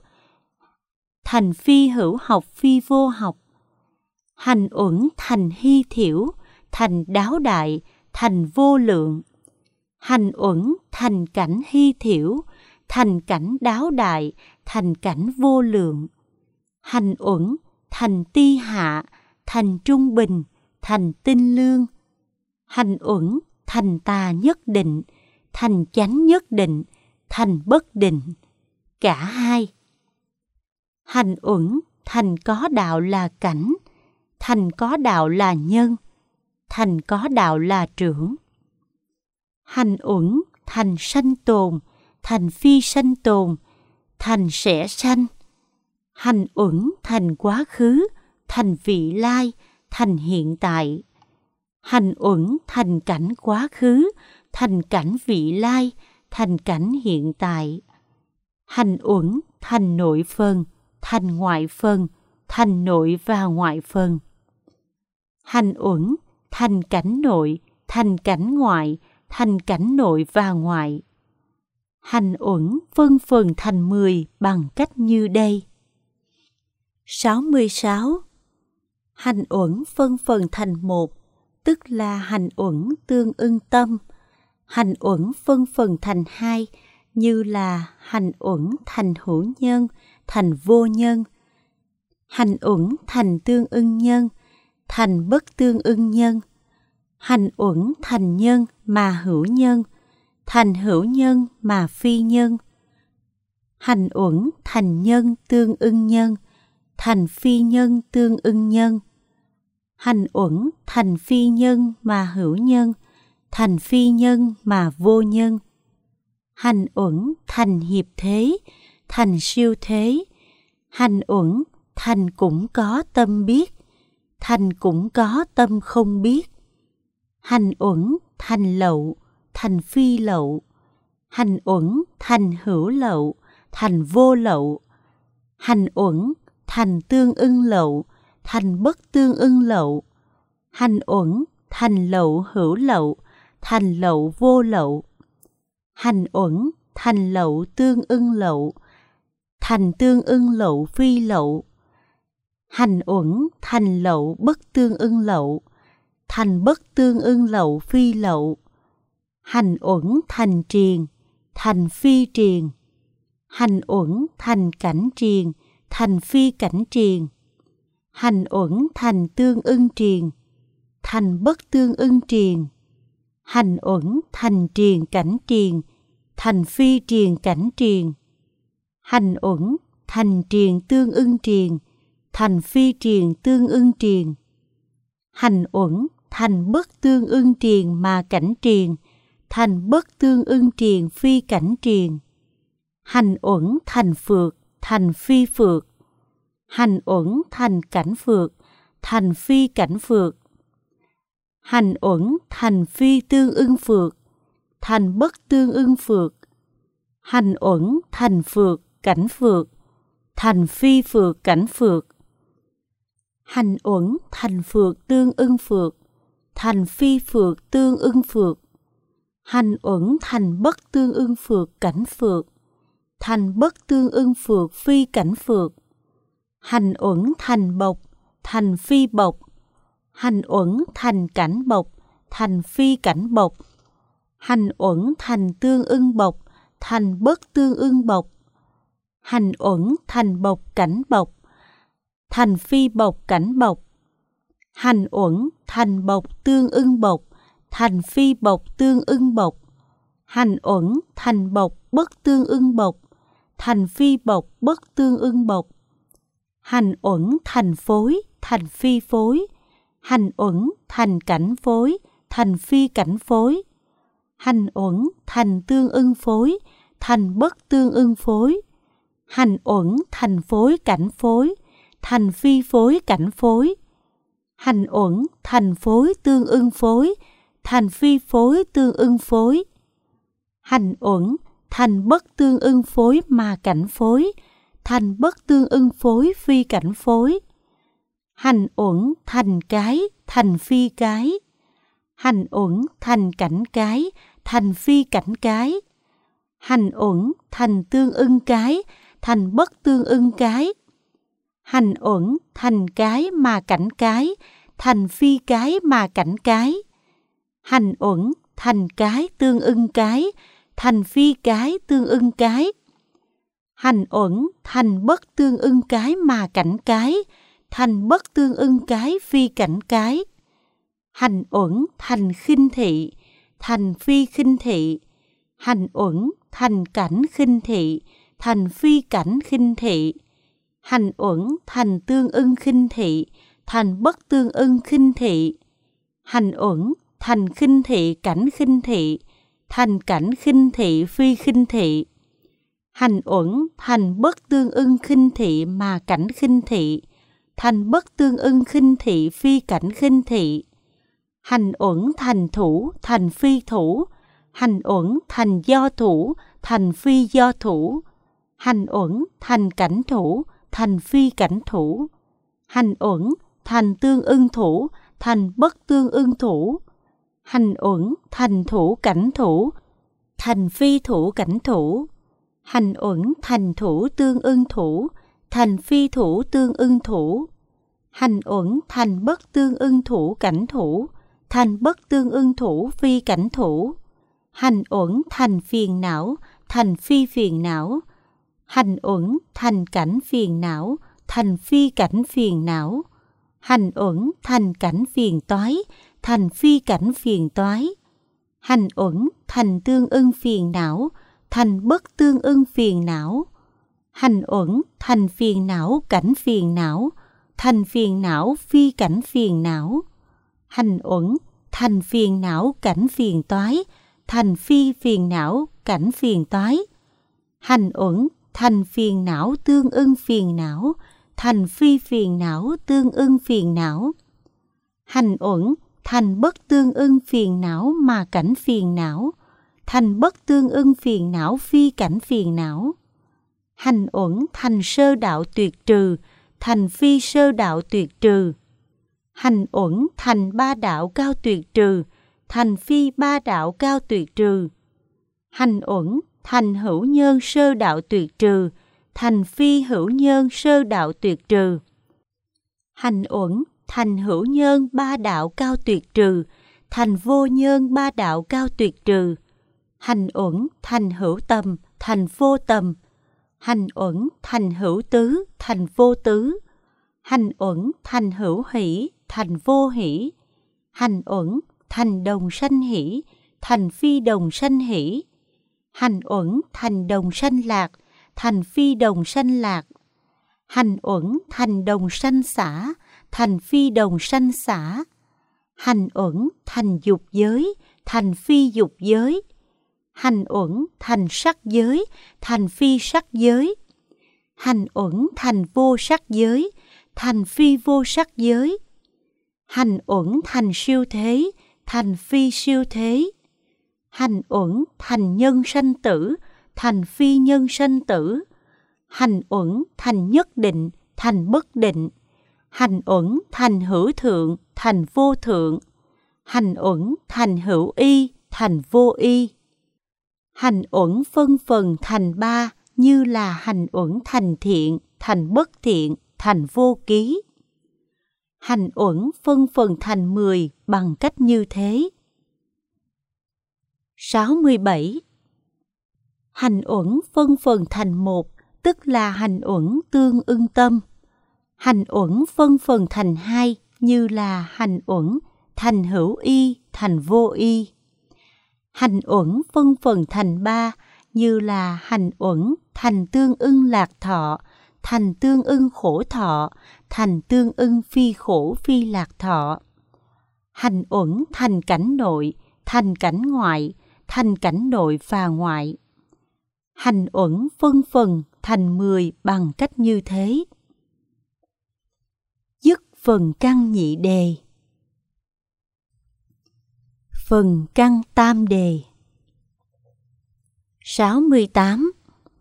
thành phi hữu học phi vô học. Hành uẩn thành hy thiểu, thành đáo đại, thành vô lượng. Hành uẩn thành cảnh hy thiểu, thành cảnh đáo đại, thành cảnh vô lượng. Hành uẩn thành ti hạ, thành trung bình, thành tinh lương. Hành uẩn thành tà nhất định, thành chánh nhất định, thành bất định. Cả hai. Hành uẩn thành có đạo là cảnh, thành có đạo là nhân, thành có đạo là trưởng. Hành uẩn thành sanh tồn, thành phi sanh tồn, thành sẽ sanh. Hành uẩn thành quá khứ, thành vị lai, thành hiện tại. Hành uẩn thành cảnh quá khứ, thành cảnh vị lai, thành cảnh hiện tại. Hành uẩn thành nội phần, thành ngoại phần, thành nội và ngoại phần. Hành uẩn thành cảnh nội, thành cảnh ngoại, thành cảnh nội và ngoại. Hành uẩn phân phần thành mười bằng cách như đây. sáu mươi sáu. Hành uẩn phân phần thành một, tức là hành uẩn tương ưng tâm. Hành uẩn phân phần thành hai, như là hành uẩn thành hữu nhân, thành vô nhân. Hành uẩn thành tương ưng nhân, thành bất tương ưng nhân. Hành uẩn thành nhân mà hữu nhân, thành hữu nhân mà phi nhân. Hành uẩn thành nhân tương ưng nhân, thành phi nhân tương ưng nhân. Hành uẩn thành phi nhân mà hữu nhân, thành phi nhân mà vô nhân. Hành uẩn thành hiệp thế, thành siêu thế. Hành uẩn thành cũng có tâm biết, thành cũng có tâm không biết. Hành uẩn thành lậu, thành phi lậu. Hành uẩn thành hữu lậu, thành vô lậu. Hành uẩn thành tương ưng lậu, thành bất tương ưng lậu. Hành uẩn thành lậu hữu lậu, thành lậu vô lậu. Hành uẩn thành lậu tương ưng lậu, thành tương ưng lậu phi lậu. Hành uẩn thành lậu bất tương ưng lậu, thành bất tương ưng lậu phi lậu. Hành uẩn thành triền, thành phi triền. Hành uẩn thành cảnh triền, thành phi cảnh triền. Hành uẩn thành tương ưng triền, thành bất tương ưng triền. Hành uẩn thành triền cảnh triền, thành phi triền cảnh triền. Hành uẩn thành triền tương ưng triền, thành phi triền tương ưng triền. Hành uẩn thành bất tương ưng triền mà cảnh triền, thành bất tương ưng triền phi cảnh triền. Hành uẩn thành phược, thành phi phược. Hành uẩn thành cảnh phược, thành phi cảnh phược. Hành uẩn thành phi tương ưng phược, thành bất tương ưng phược. Hành uẩn thành phược cảnh phược, thành phi phược cảnh phược. Hành uẩn thành phược tương ưng phược, thành phi phược tương ưng phược. Hành uẩn thành bất tương ưng phược cảnh phược, thành bất tương ưng phược phi cảnh phược. Hành uẩn thành bộc, thành phi bộc. Hành uẩn thành cảnh bộc, thành phi cảnh bộc. Hành uẩn thành tương ưng bộc, thành bất tương ưng bộc. Hành uẩn thành bộc cảnh bộc, thành phi bộc cảnh bộc. Hành uẩn thành bộc tương ưng bộc, thành phi bộc tương ưng bộc. Hành uẩn thành bộc bất tương ưng bộc, thành phi bộc bất tương ưng bộc. Hành uẩn thành phối, thành phi phối. Hành uẩn thành cảnh phối, thành phi cảnh phối. Hành uẩn thành tương ưng phối, thành bất tương ưng phối. Hành uẩn thành phối cảnh phối, thành phi phối cảnh phối. Hành uẩn thành phối tương ưng phối, thành phi phối tương ưng phối. Hành uẩn thành bất tương ưng phối mà cảnh phối, thành bất tương ưng phối phi cảnh phối. Hành uẩn thành cái, thành phi cái. Hành uẩn thành cảnh cái, thành phi cảnh cái. Hành uẩn thành tương ưng cái, thành bất tương ưng cái. Hành uẩn thành cái mà cảnh cái, thành phi cái mà cảnh cái. Hành uẩn thành cái tương ưng cái, thành phi cái tương ưng cái. Hành uẩn thành bất tương ưng cái mà cảnh cái, thành bất tương ưng cái phi cảnh cái. Hành uẩn thành khinh thị, thành phi khinh thị. Hành uẩn thành cảnh khinh thị, thành phi cảnh khinh thị. Hành uẩn thành tương ưng khinh thị, thành bất tương ưng khinh thị. Hành uẩn thành khinh thị cảnh khinh thị, thành cảnh khinh thị phi khinh thị. Hành uẩn thành bất tương ưng khinh thị mà cảnh khinh thị, thành bất tương ưng khinh thị phi cảnh khinh thị. Hành uẩn thành thủ thành phi thủ, hành uẩn thành do thủ thành phi do thủ. Hành uẩn thành cảnh thủ thành phi cảnh thủ. Hành uẩn thành tương ưng thủ thành bất tương ưng thủ. Hành uẩn thành thủ cảnh thủ thành phi thủ cảnh thủ. Hành uẩn thành thủ tương ưng thủ thành phi thủ tương ưng thủ. Hành uẩn thành bất tương ưng thủ cảnh thủ thành bất tương ưng thủ phi cảnh thủ. Hành uẩn thành phiền não thành phi phiền não. Hành uẩn thành cảnh phiền não thành phi cảnh phiền não. Hành uẩn thành cảnh phiền toái thành phi cảnh phiền toái. Hành uẩn thành tương ưng phiền não thành bất tương ưng phiền não. Hành uẩn thành phiền não cảnh phiền não thành phiền não phi cảnh phiền não. Hành uẩn thành phiền não cảnh phiền toái thành phi phiền não cảnh phiền toái. Hành uẩn thành phiền não tương ưng phiền não thành phi phiền não tương ưng phiền não. Hành uẩn thành bất tương ưng phiền não mà cảnh phiền não, thành bất tương ưng phiền não phi cảnh phiền não. Hành uẩn thành sơ đạo tuyệt trừ, thành phi sơ đạo tuyệt trừ. Hành uẩn thành ba đạo cao tuyệt trừ, thành phi ba đạo cao tuyệt trừ. Hành uẩn thành hữu nhân sơ đạo tuyệt trừ, thành phi hữu nhân sơ đạo tuyệt trừ. Hành uẩn thành hữu nhân ba đạo cao tuyệt trừ, thành vô nhân ba đạo cao tuyệt trừ. Hành uẩn thành hữu tầm, thành vô tầm. Hành uẩn thành hữu tứ, thành vô tứ. Hành uẩn thành hữu hỷ, thành vô hỷ. Hành uẩn thành đồng sanh hỷ, thành phi đồng sanh hỷ. Hành uẩn thành đồng sanh lạc, thành phi đồng sanh lạc. Hành uẩn thành đồng sanh xả, thành phi đồng sanh xả. Hành uẩn thành dục giới, thành phi dục giới. Hành uẩn thành sắc giới, thành phi sắc giới. Hành uẩn thành vô sắc giới, thành phi vô sắc giới. Hành uẩn thành siêu thế, thành phi siêu thế. Hành uẩn thành nhân sanh tử, thành phi nhân sanh tử. Hành uẩn thành nhất định, thành bất định. Hành uẩn thành hữu thượng, thành vô thượng. Hành uẩn thành hữu y, thành vô y. Hành uẩn phân phần thành ba, như là hành uẩn thành thiện, thành bất thiện, thành vô ký. Hành uẩn phân phần thành mười bằng cách như thế. sáu mươi bảy. Hành uẩn phân phần thành một, tức là hành uẩn tương ưng tâm. Hành uẩn phân phần thành hai, như là hành uẩn thành hữu y, thành vô y. Hành uẩn phân phần thành ba, như là hành uẩn thành tương ưng lạc thọ, thành tương ưng khổ thọ, thành tương ưng phi khổ phi lạc thọ. Hành uẩn thành cảnh nội, thành cảnh ngoại, thành cảnh nội và ngoại. Hành uẩn phân phần thành mười bằng cách như thế. Dứt phần căn nhị đề. Phần căn tam đề. sáu mươi tám.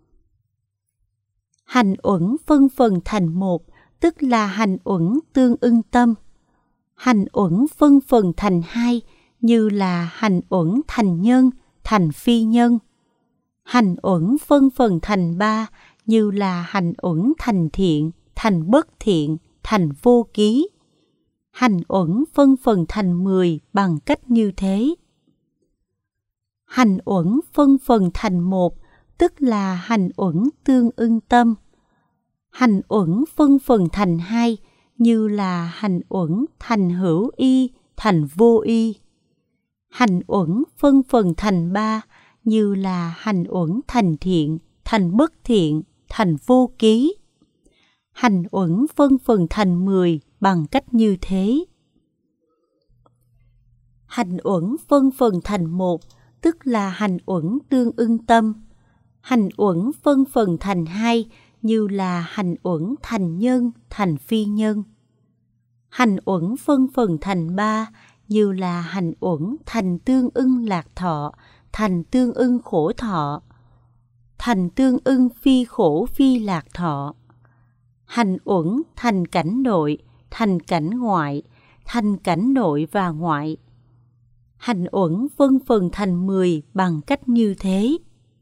Hành uẩn phân phần thành một, tức là hành uẩn tương ưng tâm. Hành uẩn phân phần thành hai, như là hành uẩn thành nhân, thành phi nhân. Hành uẩn phân phần thành ba, như là hành uẩn thành thiện, thành bất thiện, thành vô ký. Hành uẩn phân phần thành mười bằng cách như thế. Hành uẩn phân phần thành một, tức là hành uẩn tương ưng tâm. Hành uẩn phân phần thành hai, như là hành uẩn thành hữu y, thành vô y. Hành uẩn phân phần thành ba, như là hành uẩn thành thiện, thành bất thiện, thành vô ký. Hành uẩn phân phần thành mười bằng cách như thế. Hành uẩn phân phần thành một, tức là hành uẩn tương ưng tâm. Hành uẩn phân phần thành hai, như là hành uẩn thành nhân, thành phi nhân. Hành uẩn phân phần thành ba, như là hành uẩn thành tương ưng lạc thọ, thành tương ưng khổ thọ, thành tương ưng phi khổ phi lạc thọ. Hành uẩn thành cảnh nội, thành cảnh ngoại, thành cảnh nội và ngoại. Hành uẩn phân phần thành mười bằng cách như thế.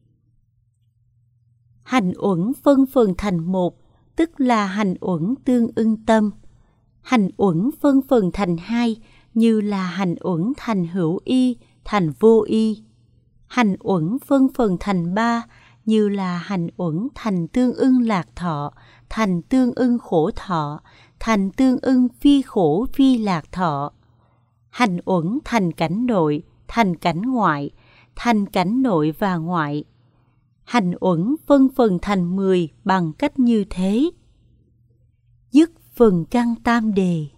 Hành uẩn phân phần thành một, tức là hành uẩn tương ưng tâm. Hành uẩn phân phần thành hai, như là hành uẩn thành hữu y, thành vô y. Hành uẩn phân phần thành ba, như là hành uẩn thành tương ưng lạc thọ, thành tương ưng khổ thọ, thành tương ưng phi khổ phi lạc thọ. Hành uẩn thành cảnh nội, thành cảnh ngoại, thành cảnh nội và ngoại. Hành uẩn phân phần thành mười bằng cách như thế. Dứt phần căn tam đề.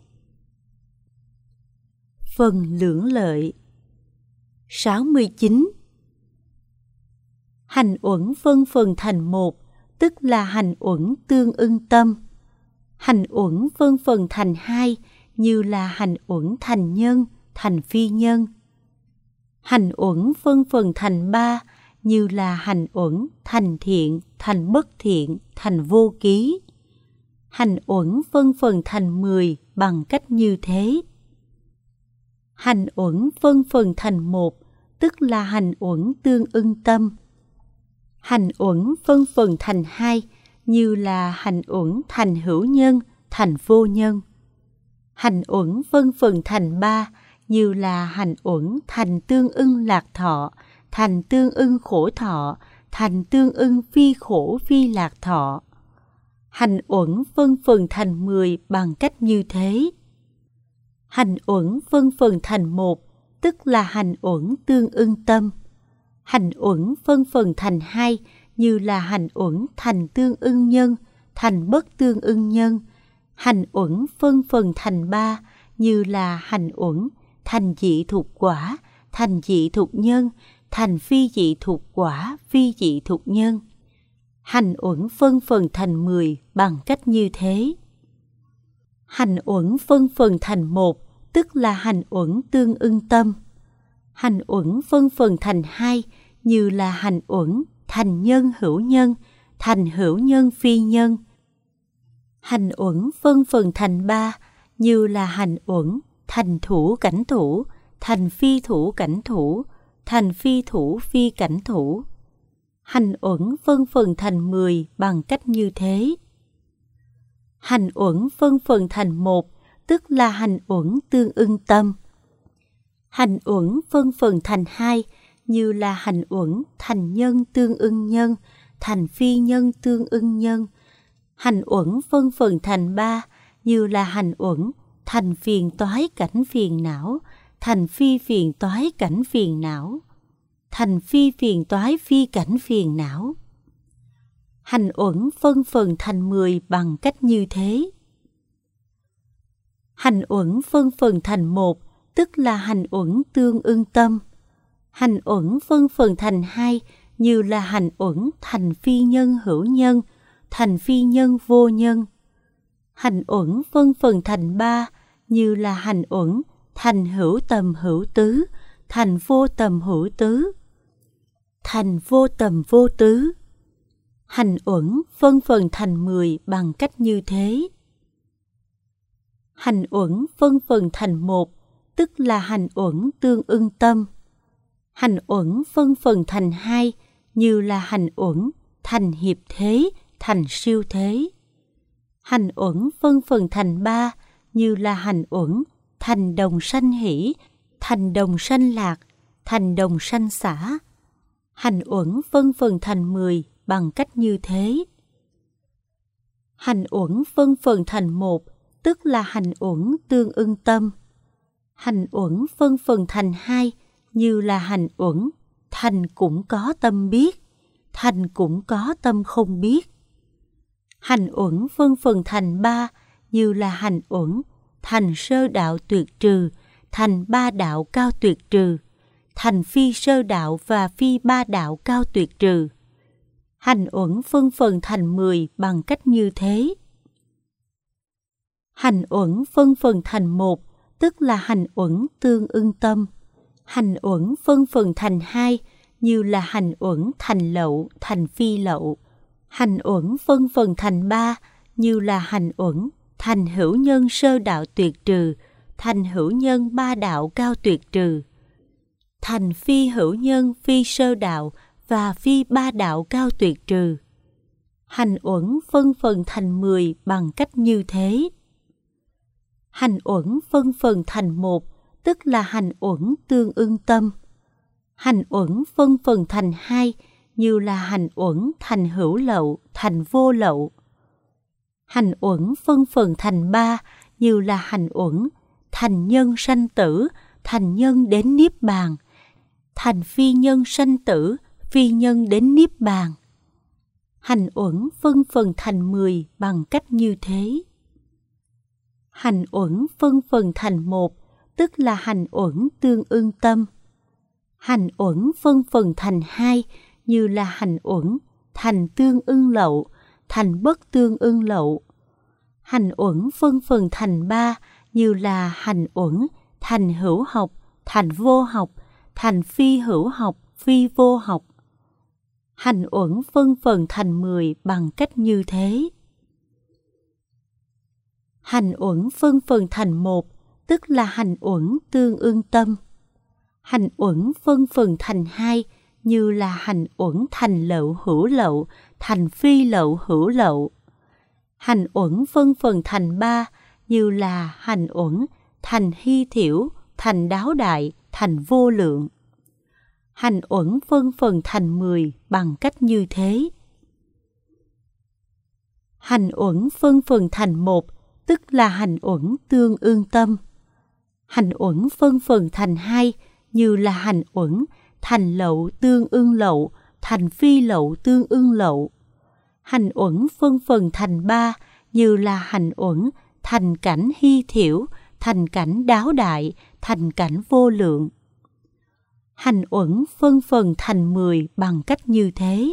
Phần lưỡng lợi. sáu mươi chín. Hành uẩn phân phần thành một, tức là hành uẩn tương ưng tâm. Hành uẩn phân phần thành hai, như là hành uẩn thành nhân, thành phi nhân. Hành uẩn phân phần thành ba, như là hành uẩn thành thiện, thành bất thiện, thành vô ký. Hành uẩn phân phần thành mười bằng cách như thế. Hành uẩn phân phần thành một, tức là hành uẩn tương ưng tâm. Hành uẩn phân phần thành hai, như là hành uẩn thành hữu nhân, thành vô nhân. Hành uẩn phân phần thành ba, như là hành uẩn thành tương ưng lạc thọ, thành tương ưng khổ thọ, thành tương ưng phi khổ phi lạc thọ. Hành uẩn phân phần thành mười bằng cách như thế. Hành uẩn phân phần thành một, tức là hành uẩn tương ưng tâm. Hành uẩn phân phần thành hai, như là hành uẩn thành tương ưng nhân, thành bất tương ưng nhân. Hành uẩn phân phần thành ba, như là hành uẩn thành dị thuộc quả, thành dị thuộc nhân, thành phi dị thuộc quả, phi dị thuộc nhân. Hành uẩn phân phần thành mười bằng cách như thế. Hành uẩn phân phần thành một, tức là hành uẩn tương ưng tâm. Hành uẩn phân phần thành hai, như là hành uẩn thành nhân hữu nhân, thành hữu nhân phi nhân. Hành uẩn phân phần thành ba, như là hành uẩn thành thủ cảnh thủ, thành phi thủ cảnh thủ, thành phi thủ phi cảnh thủ. Hành uẩn phân phần thành mười bằng cách như thế. Hành uẩn phân phần thành một, tức là hành uẩn tương ưng tâm. Hành uẩn phân phần thành hai, như là hành uẩn thành nhân tương ưng nhân, thành phi nhân tương ưng nhân. Hành uẩn phân phần thành ba, như là hành uẩn thành phiền toái cảnh phiền não, thành phi phiền toái cảnh phiền não, thành phi phiền toái phi cảnh phiền não. Hành uẩn phân phần thành mười bằng cách như thế. Hành uẩn phân phần thành một, tức là hành uẩn tương ưng tâm. Hành uẩn phân phần thành hai, như là hành uẩn thành phi nhân hữu nhân, thành phi nhân vô nhân. Hành uẩn phân phần thành ba, như là hành uẩn thành hữu tầm hữu tứ, thành vô tầm hữu tứ, thành vô tầm vô tứ. Hành uẩn phân phần thành mười bằng cách như thế. Hành uẩn phân phần thành một, tức là hành uẩn tương ưng tâm. Hành uẩn phân phần thành hai, như là hành uẩn thành hiệp thế, thành siêu thế. Hành uẩn phân phần thành ba, như là hành uẩn thành đồng sanh hỷ, thành đồng sanh lạc, thành đồng sanh xả. Hành uẩn phân phần thành mười bằng cách như thế. Hành uẩn phân phần thành một, tức là hành uẩn tương ưng tâm. Hành uẩn phân phần thành hai, như là hành uẩn thành cũng có tâm biết, thành cũng có tâm không biết. Hành uẩn phân phần thành ba, như là hành uẩn thành sơ đạo tuyệt trừ, thành ba đạo cao tuyệt trừ, thành phi sơ đạo và phi ba đạo cao tuyệt trừ. Hành uẩn phân phần thành mười bằng cách như thế. Hành uẩn phân phần thành một, tức là hành uẩn tương ưng tâm. Hành uẩn phân phần thành hai, như là hành uẩn thành lậu, thành phi lậu. Hành uẩn phân phần thành ba, như là hành uẩn thành hữu nhân sơ đạo tuyệt trừ, thành hữu nhân ba đạo cao tuyệt trừ. Thành phi hữu nhân phi sơ đạo và phi ba đạo cao tuyệt trừ. Hành uẩn phân phần thành mười bằng cách như thế. Hành uẩn phân phần thành một, tức là hành uẩn tương ưng tâm. Hành uẩn phân phần thành hai, như là hành uẩn thành hữu lậu, thành vô lậu. Hành uẩn phân phần thành ba, như là hành uẩn thành nhân sanh tử, thành nhân đến niết bàn. Thành phi nhân sanh tử, phi nhân đến niết bàn. Hành uẩn phân phần thành mười bằng cách như thế. Hành uẩn phân phần thành một, tức là hành uẩn tương ưng tâm. Hành uẩn phân phần thành hai, như là hành uẩn thành tương ưng lậu, thành bất tương ưng lậu. Hành uẩn phân phần thành ba, như là hành uẩn thành hữu học, thành vô học, thành phi hữu học, phi vô học. Hành uẩn phân phần thành mười bằng cách như thế. Hành uẩn phân phần thành một, tức là hành uẩn tương ưng tâm. Hành uẩn phân phần thành hai, như là hành uẩn thành lậu hữu lậu, thành phi lậu hữu lậu. Hành uẩn phân phần thành ba, như là hành uẩn thành hy thiểu, thành đáo đại, thành vô lượng. Hành uẩn phân phần thành mười bằng cách như thế. Hành uẩn phân phần thành một, tức là hành uẩn tương ưng tâm. Hành uẩn phân phần thành hai, như là hành uẩn thành lậu tương ưng lậu, thành phi lậu tương ưng lậu. Hành uẩn phân phần thành ba, như là hành uẩn thành cảnh hy thiểu, thành cảnh đáo đại, thành cảnh vô lượng. Hành uẩn phân phần thành mười bằng cách như thế.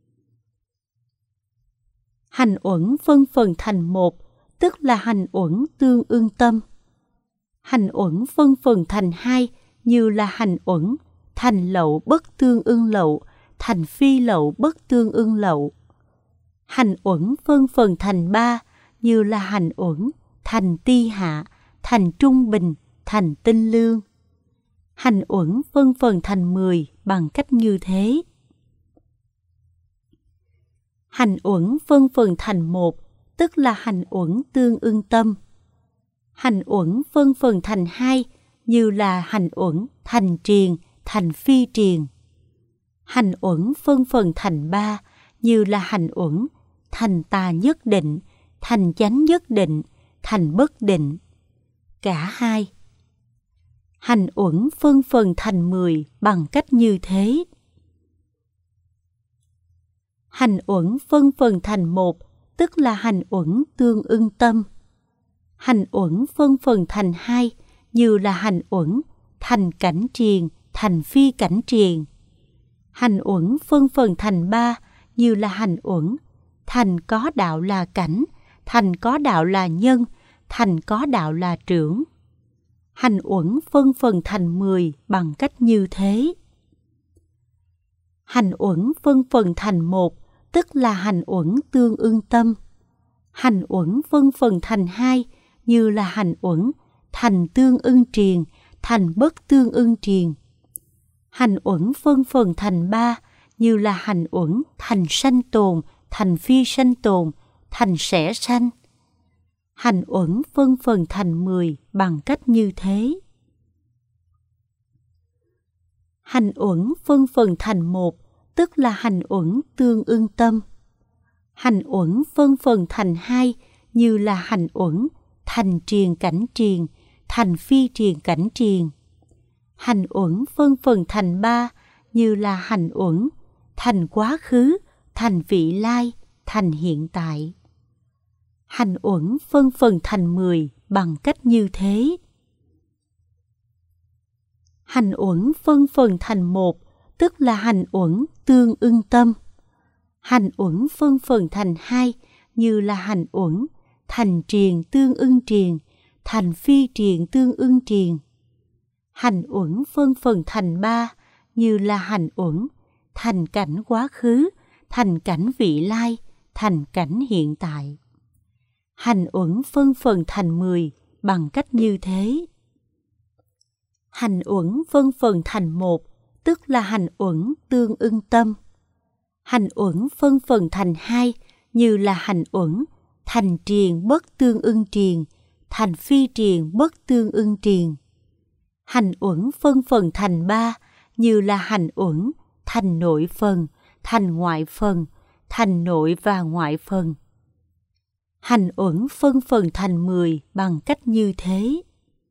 Hành uẩn phân phần thành một, tức là hành uẩn tương ưng tâm. Hành uẩn phân phần thành hai, như là hành uẩn thành lậu bất tương ưng lậu, thành phi lậu bất tương ưng lậu. Hành uẩn phân phần thành ba, như là hành uẩn thành ti hạ, thành trung bình, thành tinh lương. Hành uẩn phân phần thành mười bằng cách như thế. Hành uẩn phân phần thành một, tức là hành uẩn tương ưng tâm. Hành uẩn phân phần thành hai, như là hành uẩn thành triền, thành phi triền. Hành uẩn phân phần thành ba, như là hành uẩn thành tà nhất định, thành chánh nhất định, thành bất định. Cả hai. Hành uẩn phân phần thành mười bằng cách như thế. Hành uẩn phân phần thành một, tức là hành uẩn tương ưng tâm. Hành uẩn phân phần thành hai, như là hành uẩn thành cảnh triền, thành phi cảnh triền. Hành uẩn phân phần thành ba, như là hành uẩn thành có đạo là cảnh, thành có đạo là nhân, thành có đạo là trưởng. Hành uẩn phân phần thành mười bằng cách như thế. Hành uẩn phân phần thành một, tức là hành uẩn tương ưng tâm. Hành uẩn phân phần thành hai, như là hành uẩn thành tương ưng triền, thành bất tương ưng triền. Hành uẩn phân phần thành ba, như là hành uẩn thành sanh tồn, thành phi sanh tồn, thành sẽ sanh. Hành uẩn phân phần thành mười bằng cách như thế. Hành uẩn phân phần thành một, tức là hành uẩn tương ưng tâm. Hành uẩn phân phần thành hai, như là hành uẩn thành triền cảnh triền, thành phi triền cảnh triền. Hành uẩn phân phần thành ba, như là hành uẩn thành quá khứ, thành vị lai, thành hiện tại. Hành uẩn phân phần thành mười bằng cách như thế. Hành uẩn phân phần thành một, tức là hành uẩn tương ưng tâm. Hành uẩn phân phần thành hai, như là hành uẩn thành triền tương ưng triền, thành phi triền tương ưng triền. Hành uẩn phân phần thành ba, như là hành uẩn thành cảnh quá khứ, thành cảnh vị lai, thành cảnh hiện tại. Hành uẩn phân phần thành mười bằng cách như thế. Hành uẩn phân phần thành một, tức là hành uẩn tương ưng tâm. Hành uẩn phân phần thành hai, như là hành uẩn thành triền bất tương ưng triền, thành phi triền bất tương ưng triền. Hành uẩn phân phần thành ba, như là hành uẩn thành nội phần, thành ngoại phần, thành nội và ngoại phần. Hành uẩn phân phần thành mười bằng cách như thế.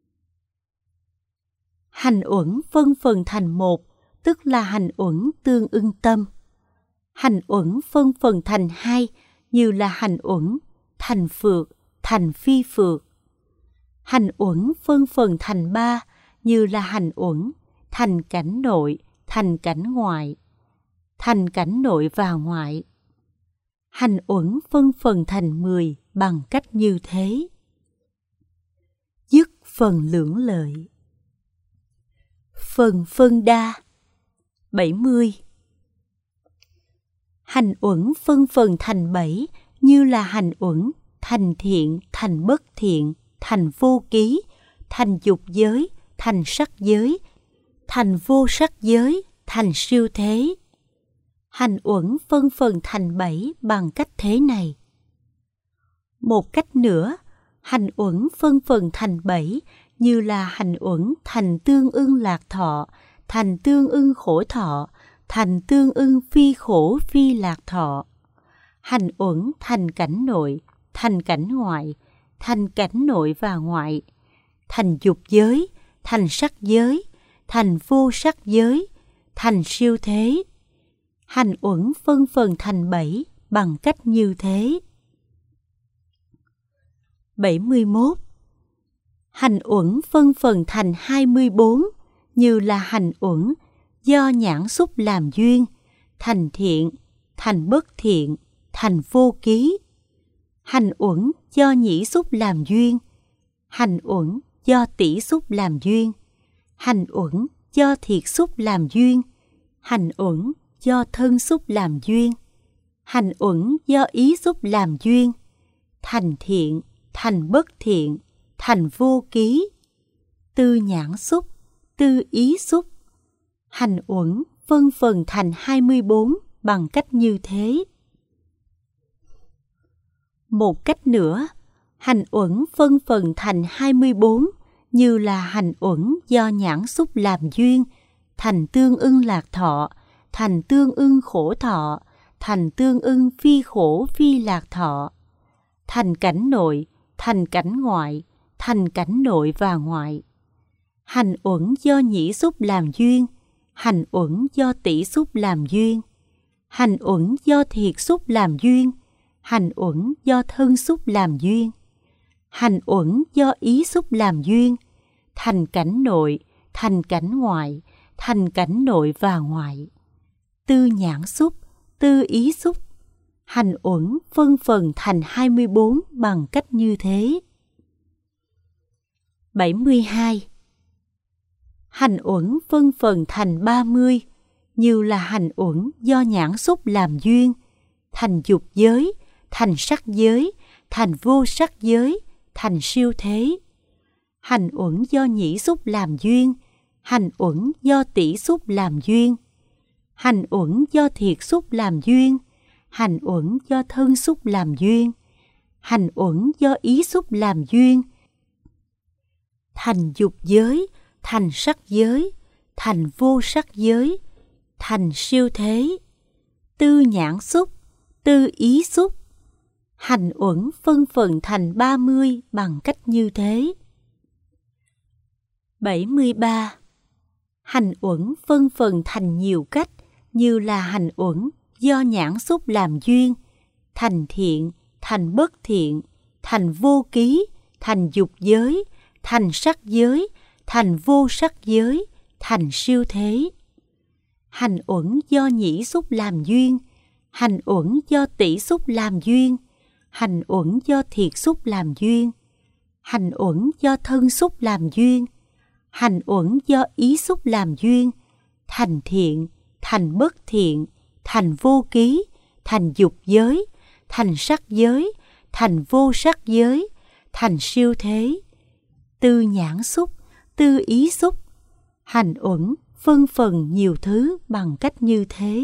Hành uẩn phân phần thành một, tức là hành uẩn tương ưng tâm. Hành uẩn phân phần thành hai, như là hành uẩn thành phược, thành phi phược. Hành uẩn phân phần thành ba, như là hành uẩn thành cảnh nội, thành cảnh ngoại, thành cảnh nội và ngoại. Hành uẩn phân phần thành mười bằng cách như thế. Dứt phần lưỡng lợi. Phần phân đa. bảy mươi. Hành uẩn phân phần thành bảy, như là hành uẩn thành thiện, thành bất thiện, thành vô ký, thành dục giới, thành sắc giới, thành vô sắc giới, thành siêu thế. Hành uẩn phân phần thành bảy bằng cách thế này. Một cách nữa, hành uẩn phân phần thành bảy, như là hành uẩn thành tương ưng lạc thọ, thành tương ưng khổ thọ, thành tương ưng phi khổ phi lạc thọ. Hành uẩn thành cảnh nội, thành cảnh ngoại, thành cảnh nội và ngoại, thành dục giới, thành sắc giới, thành vô sắc giới, thành siêu thế. Hành uẩn phân phần thành bảy bằng cách như thế. bảy mươi mốt. Hành uẩn phân phần thành hai mươi bốn, như là hành uẩn do nhãn xúc làm duyên, thành thiện, thành bất thiện, thành vô ký. Hành uẩn do nhĩ xúc làm duyên, hành uẩn do tỷ xúc làm duyên, hành uẩn do thiệt xúc làm duyên, hành uẩn do thân xúc làm duyên, hành uẩn do ý xúc làm duyên, thành thiện, thành bất thiện, thành vô ký. Tư nhãn xúc, tư ý xúc. Hành uẩn phân phần thành hai mươi bốn bằng cách như thế. Một cách nữa, hành uẩn phân phần thành hai mươi bốn, như là hành uẩn do nhãn xúc làm duyên, thành tương ưng lạc thọ, thành tương ưng khổ thọ, thành tương ưng phi khổ phi lạc thọ. Thành cảnh nội, thành cảnh ngoại, thành cảnh nội và ngoại. Hành uẩn do nhĩ xúc làm duyên, hành uẩn do tỷ xúc làm duyên, hành uẩn do thiệt xúc làm duyên, hành uẩn do thân xúc làm duyên, hành uẩn do ý xúc làm duyên, thành cảnh nội, thành cảnh ngoại, thành cảnh nội và ngoại. Tư nhãn xúc, tư ý xúc. Hành uẩn phân phần thành hai mươi bốn bằng cách như thế. bảy mươi hai. Hành uẩn phân phần thành ba mươi, như là hành uẩn do nhãn xúc làm duyên, thành dục giới, thành sắc giới, thành vô sắc giới, thành siêu thế. Hành uẩn do nhĩ xúc làm duyên, hành uẩn do tỷ xúc làm duyên, hành uẩn do thiệt xúc làm duyên, hành uẩn do thân xúc làm duyên, hành uẩn do ý xúc làm duyên, thành dục giới, thành sắc giới, thành vô sắc giới, thành siêu thế. Tư nhãn xúc, tư ý xúc. Hành uẩn phân phần thành ba mươi bằng cách như thế. bảy mươi ba. Hành uẩn phân phần thành nhiều cách, như là hành uẩn do nhãn xúc làm duyên, thành thiện, thành bất thiện, thành vô ký, thành dục giới, thành sắc giới, thành vô sắc giới, thành siêu thế. Hành uẩn do nhĩ xúc làm duyên, hành uẩn do tỷ xúc làm duyên, hành uẩn do thiệt xúc làm duyên, hành uẩn do thân xúc làm duyên, hành uẩn do ý xúc làm duyên, thành thiện, thành bất thiện, thành vô ký, thành dục giới, thành sắc giới, thành vô sắc giới, thành siêu thế. Tư nhãn xúc, tư ý xúc, hành uẩn phân phần nhiều thứ bằng cách như thế.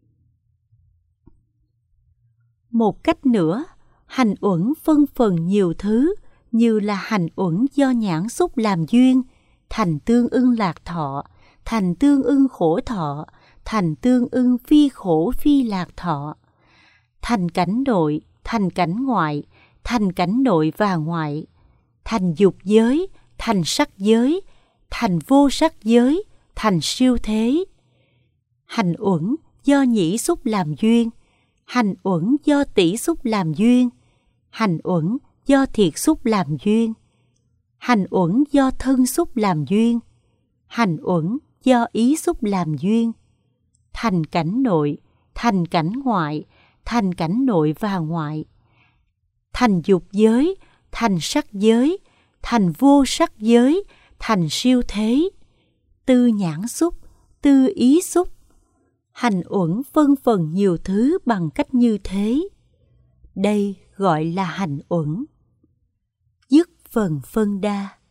Một cách nữa, hành uẩn phân phần nhiều thứ như là hành uẩn do nhãn xúc làm duyên, thành tương ưng lạc thọ, thành tương ưng khổ thọ, thành tương ưng phi khổ phi lạc thọ, thành cảnh nội, thành cảnh ngoại, thành cảnh nội và ngoại, thành dục giới, thành sắc giới, thành vô sắc giới, thành siêu thế. Hành uẩn do nhĩ xúc làm duyên, hành uẩn do tỷ xúc làm duyên, hành uẩn do thiệt xúc làm duyên, hành uẩn do thân xúc làm duyên, hành uẩn do ý xúc làm duyên, thành cảnh nội, thành cảnh ngoại, thành cảnh nội và ngoại, thành dục giới, thành sắc giới, thành vô sắc giới, thành siêu thế. Tư nhãn xúc, tư ý xúc, hành uẩn phân phần nhiều thứ bằng cách như thế. Đây gọi là hành uẩn. Dứt phần phân đa.